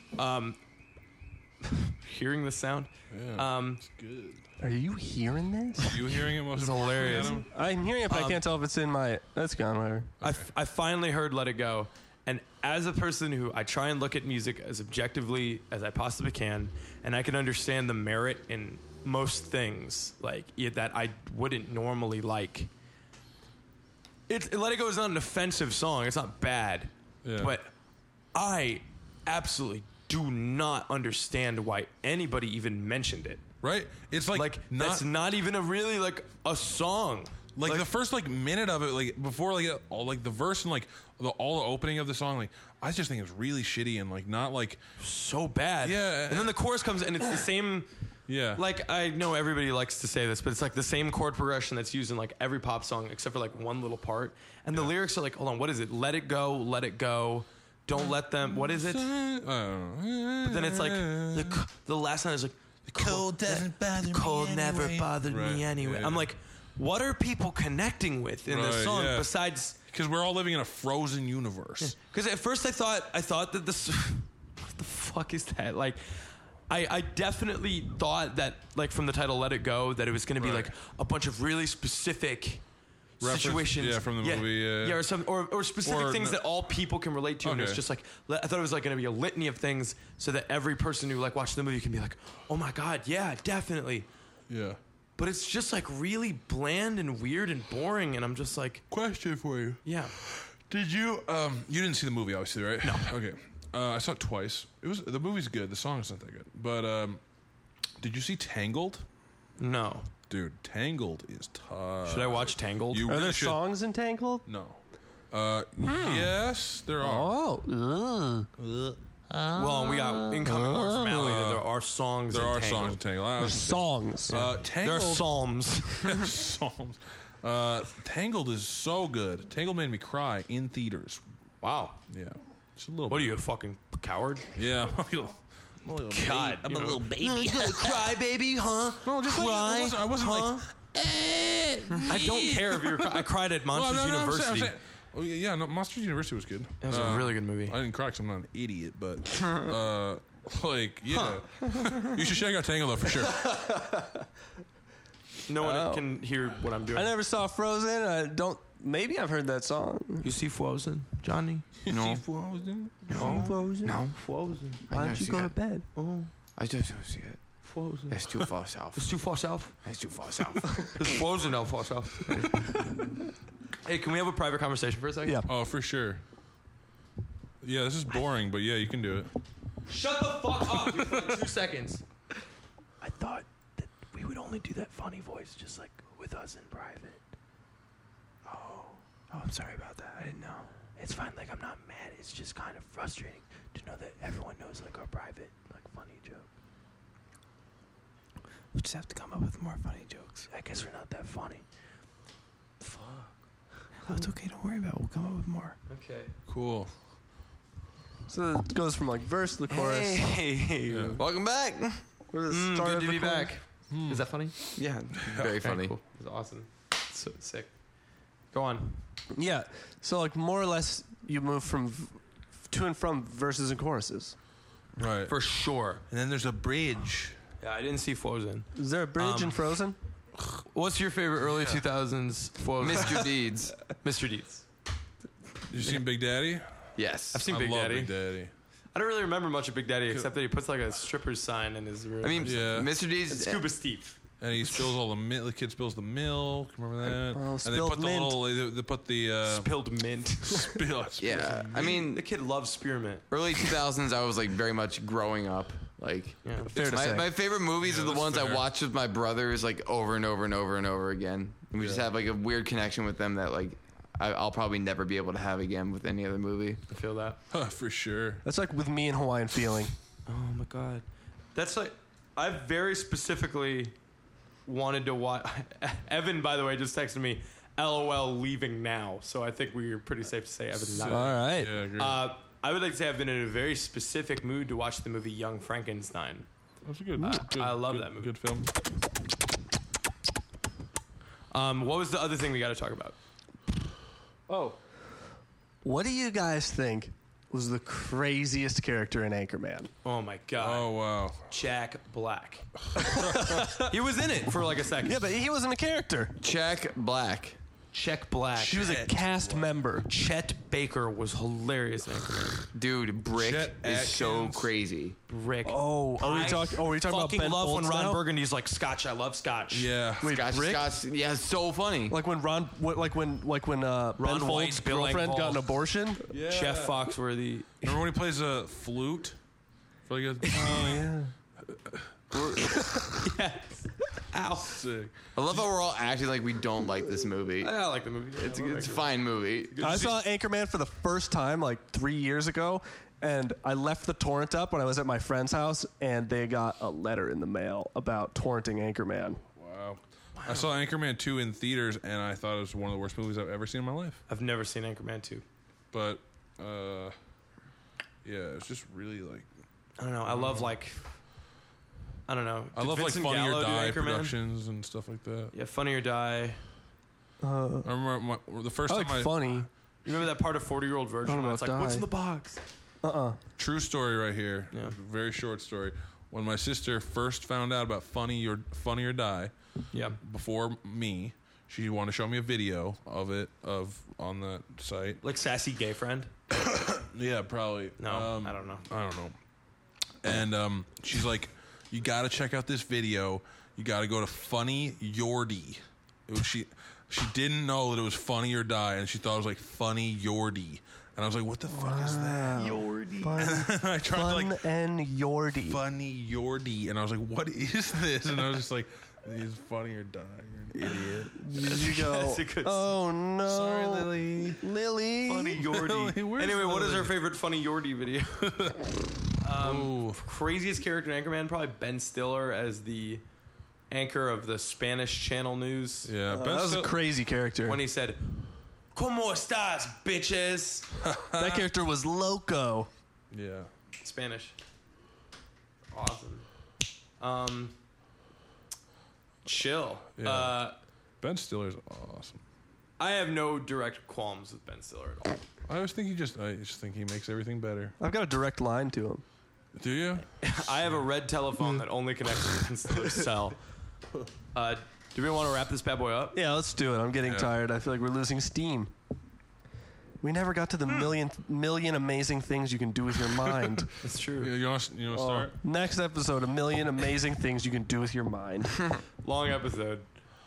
Hearing this sound, Yeah. It's good. Are you hearing this? You hearing it most It's hilarious. Adam? I'm hearing it, but I can't tell if it's in my. That's gone. Whatever. I finally heard "Let It Go," and as a person who I try and look at music as objectively as I possibly can, and I can understand the merit in most things like that I wouldn't normally like. "Let It Go" is not an offensive song. It's not bad, Yeah. but I absolutely do not understand why anybody even mentioned it. Right? It's like not that's not even a really like a song. like the first like minute of it, like before like all like the verse and like all the opening of the song, like I just think it's really shitty and like not like So bad. Yeah. And then the chorus comes and it's the same. yeah. Like, I know everybody likes to say this, but it's like the same chord progression that's used in like every pop song except for like one little part. And the lyrics are like, hold on, what is it? Let it go, let it go. Don't let them. What is it? But then it's like the last line is like the Cold doesn't bother me cold never anyway. bothered Right, me anyway. yeah. I'm like, what are people connecting with in this Right, song yeah. besides? because we're all living in a frozen universe. Because at first I thought that this, what the fuck is that? Like, I definitely thought that like from the title "Let It Go" that it was going to be Right. like a bunch of really specific Reference- situations, yeah, from the movie, yeah. or some or specific Or things no- that all people can relate to, and it's Okay. just like I thought it was like going to be a litany of things, so that every person who like watched the movie can be like, oh my god, yeah, definitely. Yeah. But it's just like really bland and weird and boring, and I'm just like, Question for you. yeah. Did you you didn't see the movie obviously, right? No. Okay. I saw it twice. The movie's good. The song's not that good. But did you see Tangled? No. Dude, Tangled is tough. Should I watch Tangled? You Are really there should. songs in Tangled? No. Yes, there are. Oh, Well, we got incoming word from Allie that there are songs. There in are Tangled. songs in Tangled. songs. There are Tangled. psalms. Psalms. Tangled is so good. Tangled made me cry in theaters. Wow. Yeah, just a little. What are you, a fucking coward? Yeah. I'm a little God, baby, I'm a little baby. Cry, baby, huh? No, just Cry, like, I wasn't like. I don't care if you're. I cried at Monsters I'm University. saying, oh yeah, no, Monsters University was good. It was a really good movie. I didn't cry because I'm not an idiot, but like, yeah, you should check out Tangled though for sure. No one can hear what I'm doing. I never saw Frozen. I don't. Maybe I've heard that song. You see Frozen, Johnny? No. Frozen. No. Frozen. Why don't you go to bed? Oh, I just don't see it. Frozen. It's too far south. It's too far south. It's too far south. It's Frozen now, far south. Hey, can we have a private conversation for a second? Yeah. Oh, for sure. Yeah, this is boring, but yeah, you can do it. Shut the fuck up dude, for 2 seconds. I thought that we would only do that funny voice just like with us in private. Oh, I'm sorry about that. I didn't know. It's fine. Like, I'm not mad. It's just kind of frustrating to know that everyone knows like our private, like, funny joke. We just have to come up with more funny jokes. I guess we're not that funny. Fuck. Oh, it's okay. Don't worry about it. We'll come up with more. Okay. Cool. So it goes from like verse to the chorus. Hey. Yeah. Welcome back. Where's the start Good of to the be chorus? back. Is that funny? Yeah, very funny. Cool. It was awesome. So sick. Go on. Yeah. So like more or less, you move from to and from verses and choruses. Right. For sure. And then there's a bridge. Yeah, I didn't see Frozen. Is there a bridge in Frozen? What's your favorite early 2000s Frozen? Mr. Deeds. Mr. Deeds. You seen Big Daddy? Yes. I've seen I Big love Daddy. Big Daddy. I don't really remember much of Big Daddy except that he puts like a stripper's sign in his room. I mean, Yeah. Mr. Deeds. it's Scuba Steve. And he spills all the milk. The kid spills the milk. Remember that? Oh, and they spilled put the mint. little. They put the Spilled mint. spill. Yeah, I mean, The kid loves spearmint. early 2000s, I was like very much growing up. Like, Yeah. Fair to say. my favorite movies Yeah, are the that's ones I fair. watched with my brothers, like over and over and over and over again. And we just have like a weird connection with them that like I'll probably never be able to have again with any other movie. I feel that. For sure. That's like with me and Hawaiian Feeling. Oh my god. That's like I very specifically wanted to watch Evan, by the way, just texted me, LOL leaving now. So I think we're pretty safe to say Evan's not. All right. Yeah, agree. I would like to say I've been in a very specific mood to watch the movie Young Frankenstein. That's a good. I love good- that movie. Good film. What was the other thing we got to talk about? Oh. What do you guys think was the craziest character in Anchorman? Oh my god. Oh wow. Jack Black. He was in it for like a second. Yeah, but he wasn't a character. Jack Black. Jack Black. He was a cast member. Chet Baker was hilarious in Anchorman. Dude, Brick Chet is so Atkins. crazy. Rick. Oh, are we talking about fucking Ben love when Folds Ron now? Burgundy's like Scotch. I love Scotch. Yeah. Wait, Rick? Scotch, yeah, it's so funny. Like when Ben White, Folds' Bill girlfriend Engvall. got an abortion? Yeah. Chef Foxworthy. Remember when he plays a flute? For like a, Oh yeah. Yes. Ow. sick. I love how we're all acting like we don't like this movie. I like the movie. It's a fine movie. I saw Anchorman for the first time like 3 years ago, and I left the torrent up when I was at my friend's house, and they got a letter in the mail about torrenting Anchorman. Wow. I saw Anchorman 2 in theaters, and I thought it was one of the worst movies I've ever seen in my life. I've never seen Anchorman 2. But, yeah, it's just really like. I don't know. I love like. I don't know. I Did love Vincent like Funny Gallo or do Die Anchorman? productions and stuff like that. Yeah, Funny or Die. I remember the first I time like funny. You remember that part of 40-Year-Old Virgin? I don't know where it's like, about what's in Die. the box? True story right here. Yeah. Very short story. When my sister first found out about Funny or Die, Yeah. before me, she wanted to show me a video of it on that site. Like sassy gay friend? Yeah, probably. No, I don't know. I don't know. And she's like, "You got to check out this video. You got to go to Funny Yordi." She didn't know that it was Funny or Die, and she thought it was like Funny Yordi. And I was like, "What the fuck is that?" Yordi. I tried to Fun like and Yordi. Funny Yordi, and I was like, "What is this?" And I was just like, "It's Funny or Die. You're an idiot." Did you go? That's a good Oh no! Sorry, Lily. Lily. Funny Yordi. Lily, where's Anyway, what is Lily? our favorite Funny Yordi video? Ooh. Craziest character in Anchorman? Probably Ben Stiller as the anchor of the Spanish channel news. Yeah, That was a crazy character. When he said, "Como estas, bitches?" That character was loco. Yeah. Spanish. Awesome. Chill. Yeah. Ben Stiller's awesome. I have no direct qualms with Ben Stiller at all. I just think he makes everything better. I've got a direct line to him. Do you? I have a red telephone that only connects to Ben Stiller's cell. Do we want to wrap this bad boy up? Yeah, let's do it. I'm getting tired. I feel like we're losing steam. We never got to the million amazing things you can do with your mind. That's true. You want to start? Next episode, a million amazing things you can do with your mind. Long episode.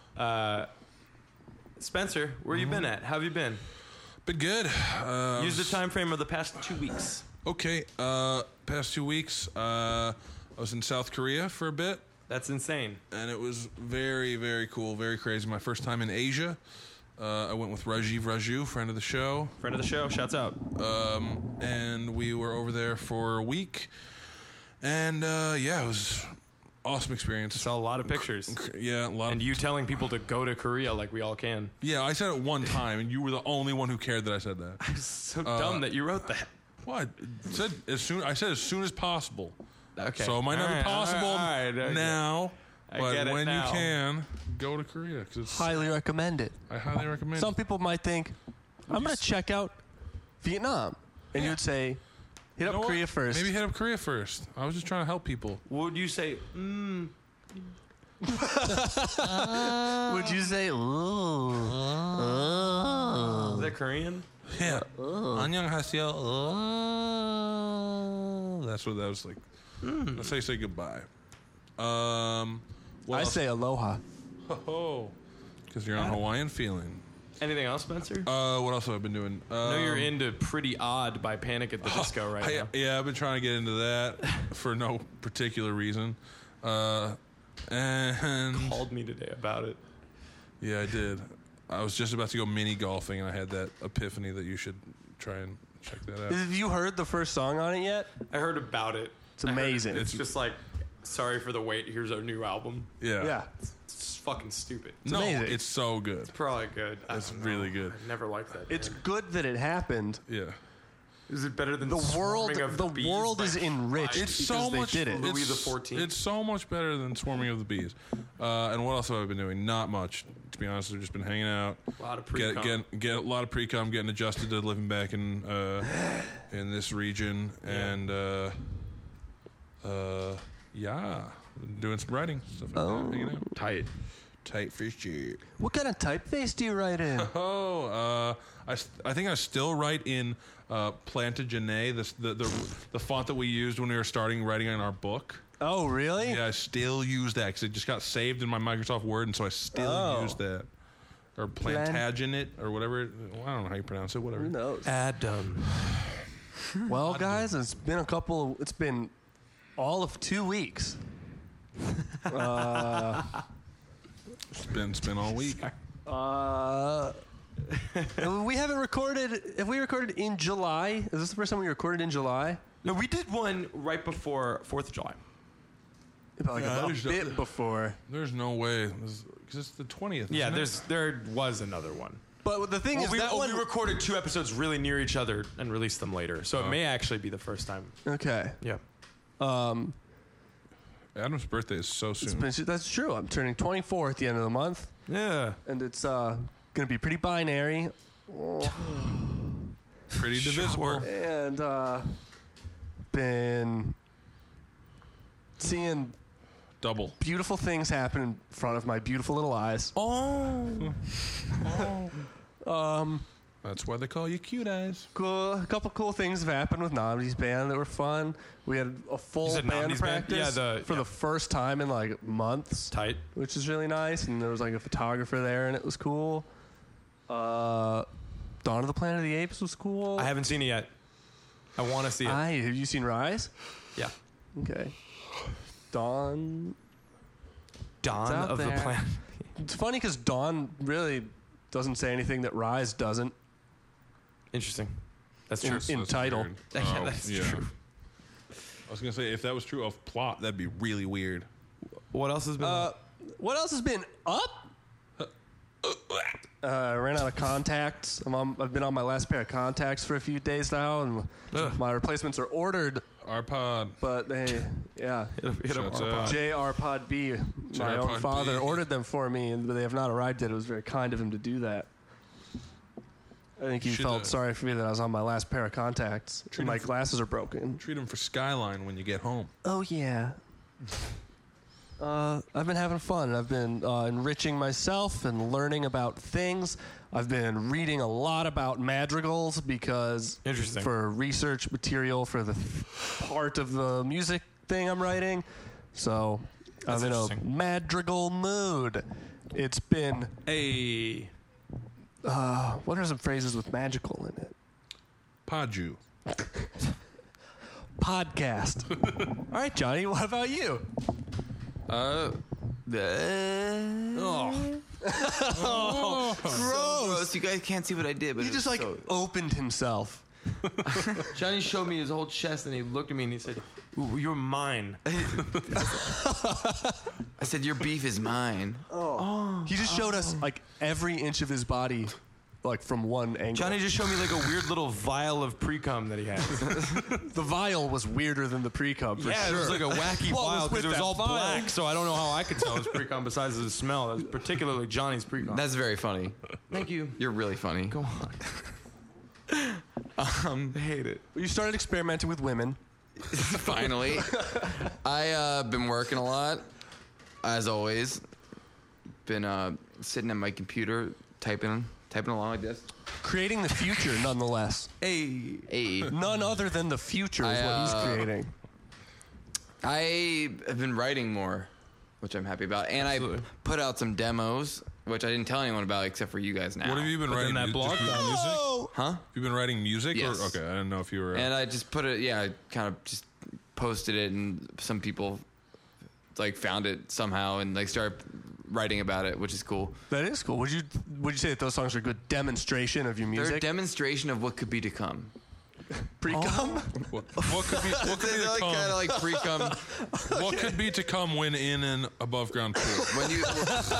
Spencer, where you been at? How have you been? Been good. Use the time frame of the past 2 weeks. Okay. Past 2 weeks, I was in South Korea for a bit, That's insane. and it was very, very cool, very crazy. My first time in Asia. I went with Rajiv Raju, friend of the show. Friend of the show, shouts out. And we were over there for a week. And, it was awesome experience. Saw a lot of pictures. Yeah, a lot And of... you telling people to go to Korea like we all can. Yeah, I said it one time, and you were the only one who cared that I said that. It's so dumb that you wrote that. What? I said as soon as possible. Okay. So it might not be possible all right, okay. now, I but get it when now. you can, go to Korea. 'Cause Highly recommend it. I highly recommend Some people might think, I'm going to check out Vietnam. And you would say, hit You know up what? Korea first. Maybe hit up Korea first. I was just trying to help people. Would you say, Would you say, ooh. is that Korean? Yeah. 안녕하세요. That's what that was like. That's how you say goodbye. What I else? say aloha. Oh, because you're on Hawaiian feeling. Anything else, Spencer? What else have I been doing? I know you're into Pretty Odd by Panic at the Disco right now. Yeah, I've been trying to get into that for no particular reason. And Called me today about it. yeah, I did. I was just about to go mini golfing, and I had that epiphany that you should try and check that out. Have you heard the first song on it yet? I heard about it. It's amazing. It's just like, sorry for the wait. Here's our new album. Yeah. Yeah. It's fucking stupid. No, amazing. it's so good. Probably good. I It's don't really know. good. I never liked that. It's band. good that it happened. Yeah. Is it better than The world, Swarming of the Bees world by is enriched It's because so they much. did it. Louis the 14th. It's so much better than Swarming of the Bees. And what else have I been doing? Not much, to be honest. I've just been hanging out. A lot of pre-com. Get a lot of pre-com, getting adjusted to living back in this region, and doing some writing stuff. Like that, hanging out. Tight for sure. What kind of typeface do you write in? Oh, I think I still write in Plantagenet, the font that we used when we were starting writing in our book. Oh, really? Yeah, I still use that because it just got saved in my Microsoft Word, and so I still use that. Or Plantagenet, or whatever. Well, I don't know how you pronounce it. Whatever. Who knows? Adam. Well, guys, it's been it's been all of 2 weeks. It's been all week. We haven't recorded. Have we recorded in July? Is this the first time we recorded in July? No, we did one right before 4th of July. Like Yeah, a there's bit before. There's no way because it's the 20th. Yeah, isn't it? there was another one. But the thing is, we that one. recorded 2 episodes really near each other and released them later, so it may actually be the first time. Okay. Yeah. Adam's birthday is so soon. That's true. I'm turning 24 at the end of the month, Yeah. and it's going to be pretty binary. Pretty divisible. And been seeing Double. beautiful things happen in front of my beautiful little eyes. That's why they call you cute eyes. Cool. A couple cool things have happened with Namdi's band that were fun. We had a full said band Namdi's band? practice Yeah, for the first time in like months, Tight. which is really nice. And there was like a photographer there, and it was cool. Dawn of the Planet of the Apes was cool. I haven't seen it yet. I want to see it. Have you seen Rise? Yeah. Okay. Dawn. Dawn out of the there. Planet. It's funny because Dawn really doesn't say anything that Rise doesn't. Interesting. That's In- true. in That's title. weird. Yeah, that's true. I was gonna say if that was true of plot, that'd be really weird. What else has been? What else has been up? I ran out of contacts. I've been on my last pair of contacts for a few days now, and my replacements are ordered. Our pod. But they, yeah, Shouts out. J.R. Pod B, my J.R. own Pod father, B. ordered them for me, but they have not arrived yet. It was very kind of him to do that. I think he Should, felt sorry for me that I was on my last pair of contacts. And my glasses are broken. Treat him for Skyline when you get home. Oh, yeah. I've been having fun. I've been enriching myself and learning about things. I've been reading a lot about madrigals because Interesting. for research material for the part of the music thing I'm writing. So That's I'm in a interesting. madrigal mood. It's been Hey. what are some phrases with magical in it? Podju. Podcast. All right, Johnny. What about you? Oh. So gross. You guys can't see what I did, but He it just was like so- opened himself. Johnny showed me his whole chest and he looked at me and he said, "Ooh, you're mine." I said, your beef is mine. He just showed us like every inch of his body, like from one angle. Johnny just showed me like a weird little vial of pre-cum that he had. The vial was weirder than the pre-cum for Yeah, sure. it was like a wacky What was vial with because it was that all vial? black, so I don't know how I could tell it was pre-cum besides the smell. That was particularly Johnny's pre-cum. That's very funny. Thank you. You're really funny. Go on. I hate it. You started experimenting with women. Finally. I've been working a lot, as always. Been sitting at my computer, typing along like this. Creating the future, nonetheless. Hey. Hey. None other than the future is what he's creating. I have been writing more, which I'm happy about. And Absolutely. I put out some demos, which I didn't tell anyone about except for you guys now. What have you been But writing? then that blog Just got- music? Huh? Have you been writing music? Yes. Or, okay, I didn't know if you were. And I just put it, I kind of just posted it, and some people like found it somehow and like started writing about it, which is cool. That is cool. Would you say that those songs are a good demonstration of your They're a music? demonstration of what could be to come. Pre-cum? what could be? What could be They're to like kind of come? like pre-cum. What could be to come when in an above ground pool? When you,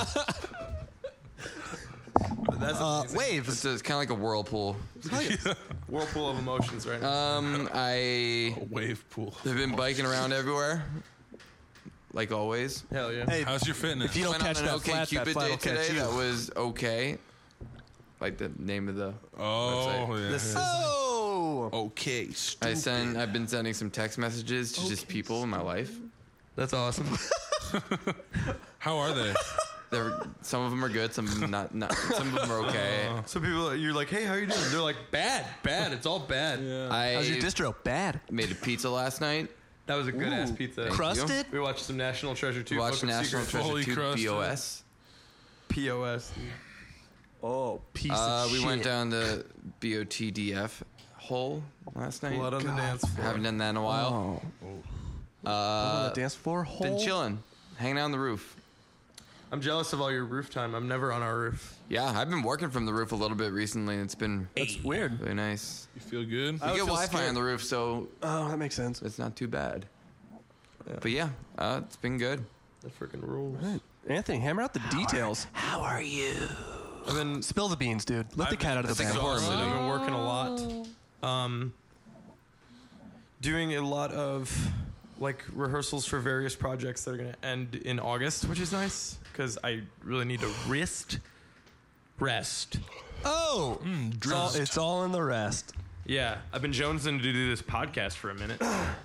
That's Waves. it's kind of like a whirlpool. whirlpool of emotions right now. I A wave pool. have been biking around everywhere, like always. Hell yeah. Hey, How's your fitness? if you don't Went on catch an that OK flat, that Cupid flat day will catch today. you. That was okay. Like the name of the. Oh, website. yeah. This- Oh! Okay, stupid. I've been sending some text messages to just people in my life. That's awesome. How are they? Some of them are good, some of them not. Some of them are okay. So people, you're like, "Hey, how you doing?" They're like, "Bad. It's all bad." How's your I distro? Bad. made a pizza last night. That was a good ass pizza. Crusted? We watched some National Treasure 2. Watched Book of National Secrets. Fully Treasure 2 crusted. BOS. POS. Oh, piece of shit. We went down the BOTDF hole last night. Blood on the dance floor. Haven't done that in a while. On the dance floor hole? Been chilling, hanging out on the roof. I'm jealous of all your roof time. I'm never on our roof. Yeah, I've been working from the roof a little bit recently, and it's been That's weird. really nice. You feel good? We would get feel Wi-Fi scared. on the roof, so Oh, that makes sense. it's not too bad. But yeah, it's been good. The freaking rules. Anthony, hammer out the details. How are you? I've been Spill the beans, dude. Let the cat out of the That's bag. like a horror I've movie. been working a lot. Doing a lot of like rehearsals for various projects that are going to end in August, which is nice because I really need to rest. Oh! It's all in the rest. Yeah, I've been jonesing to do this podcast for a minute.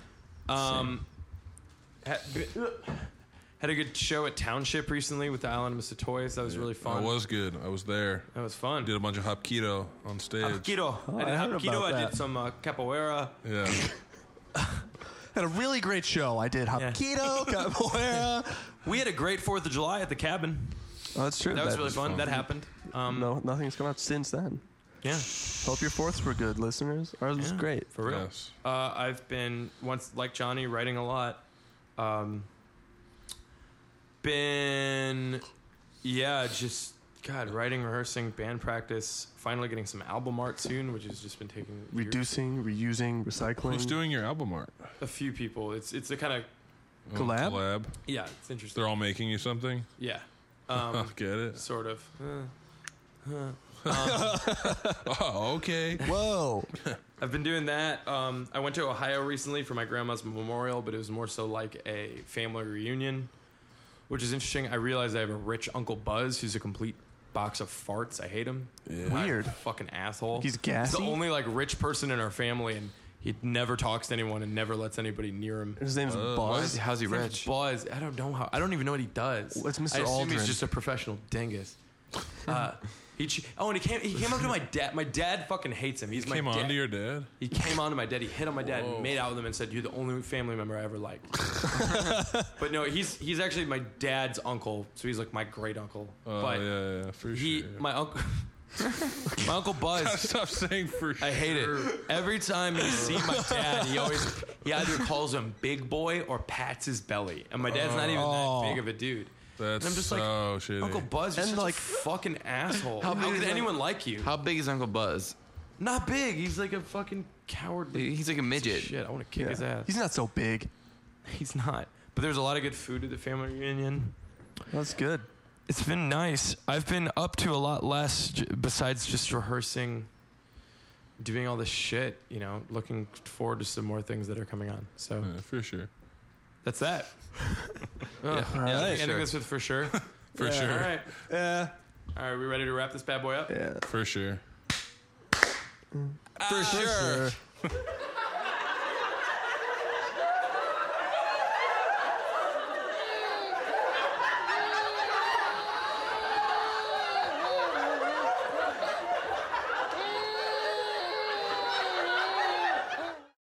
Had a good show at Township recently with the Island of Mr. Toys. That was really fun. I was good. I was there. That was fun. Did a bunch of hapkido on stage. Hapkido. I did I heard Hapkido. about I that. did some capoeira. Yeah. Had a really great show. I did Hapkido, Capoeira. We had a great 4th of July at the cabin. Oh, that's true. That was really fun. That happened. No, nothing's come out since then. Yeah, Hope your fourths were good, listeners. Ours was great. for real. Yes. I've been once like Johnny writing a lot. Just God, writing, rehearsing, band practice. Finally getting some album art soon, which has just been taking years. Reducing, reusing, recycling. Who's doing your album art? A few people. It's a kind of Collab? Yeah, it's interesting. They're all making you something? Yeah. Get it? Sort of. Oh, okay. Whoa. I've been doing that. I went to Ohio recently for my grandma's memorial, but it was more so like a family reunion, which is interesting. I realized I have a rich Uncle Buzz who's a complete box of farts. I hate him. Yeah. Weird. Fucking asshole. He's gassy? He's the only like rich person in our family, and he never talks to anyone and never lets anybody near him. His name's Buzz. How's he rich? Buzz, I don't know how. I don't even know what he does. What's Mr. I assume Aldrin? he's just a professional dingus. And he came up to my dad. My dad fucking hates him. He's my Came dad. on to your dad? He came on to my dad. He hit on my dad Whoa. and made out with him and said, "You're the only family member I ever liked." But no, he's actually my dad's uncle, so he's like my great uncle. Oh, but yeah, for sure. my uncle, my Uncle Buzz. Stop saying for sure. I hate it. Every time you see my dad, he either calls him big boy or pats his belly, and my dad's not even that big of a dude. That's And I'm just so like, shitty. Uncle Buzz, you're And such like- a fucking asshole. How How big could is anyone like you? How big is Uncle Buzz? Not big. He's like a fucking coward. He's like a midget. Shit, I want to kick his ass. He's not so big. He's not. But there's a lot of good food at the family reunion. That's good. It's been nice. I've been up to a lot less besides just rehearsing, doing all this shit, looking forward to some more things that are coming on. So Yeah, for sure. that's that. Yeah. Ending Sure. this with for sure. For sure. All right. Yeah. All right, we ready to wrap this bad boy up? Yeah. For sure. For sure.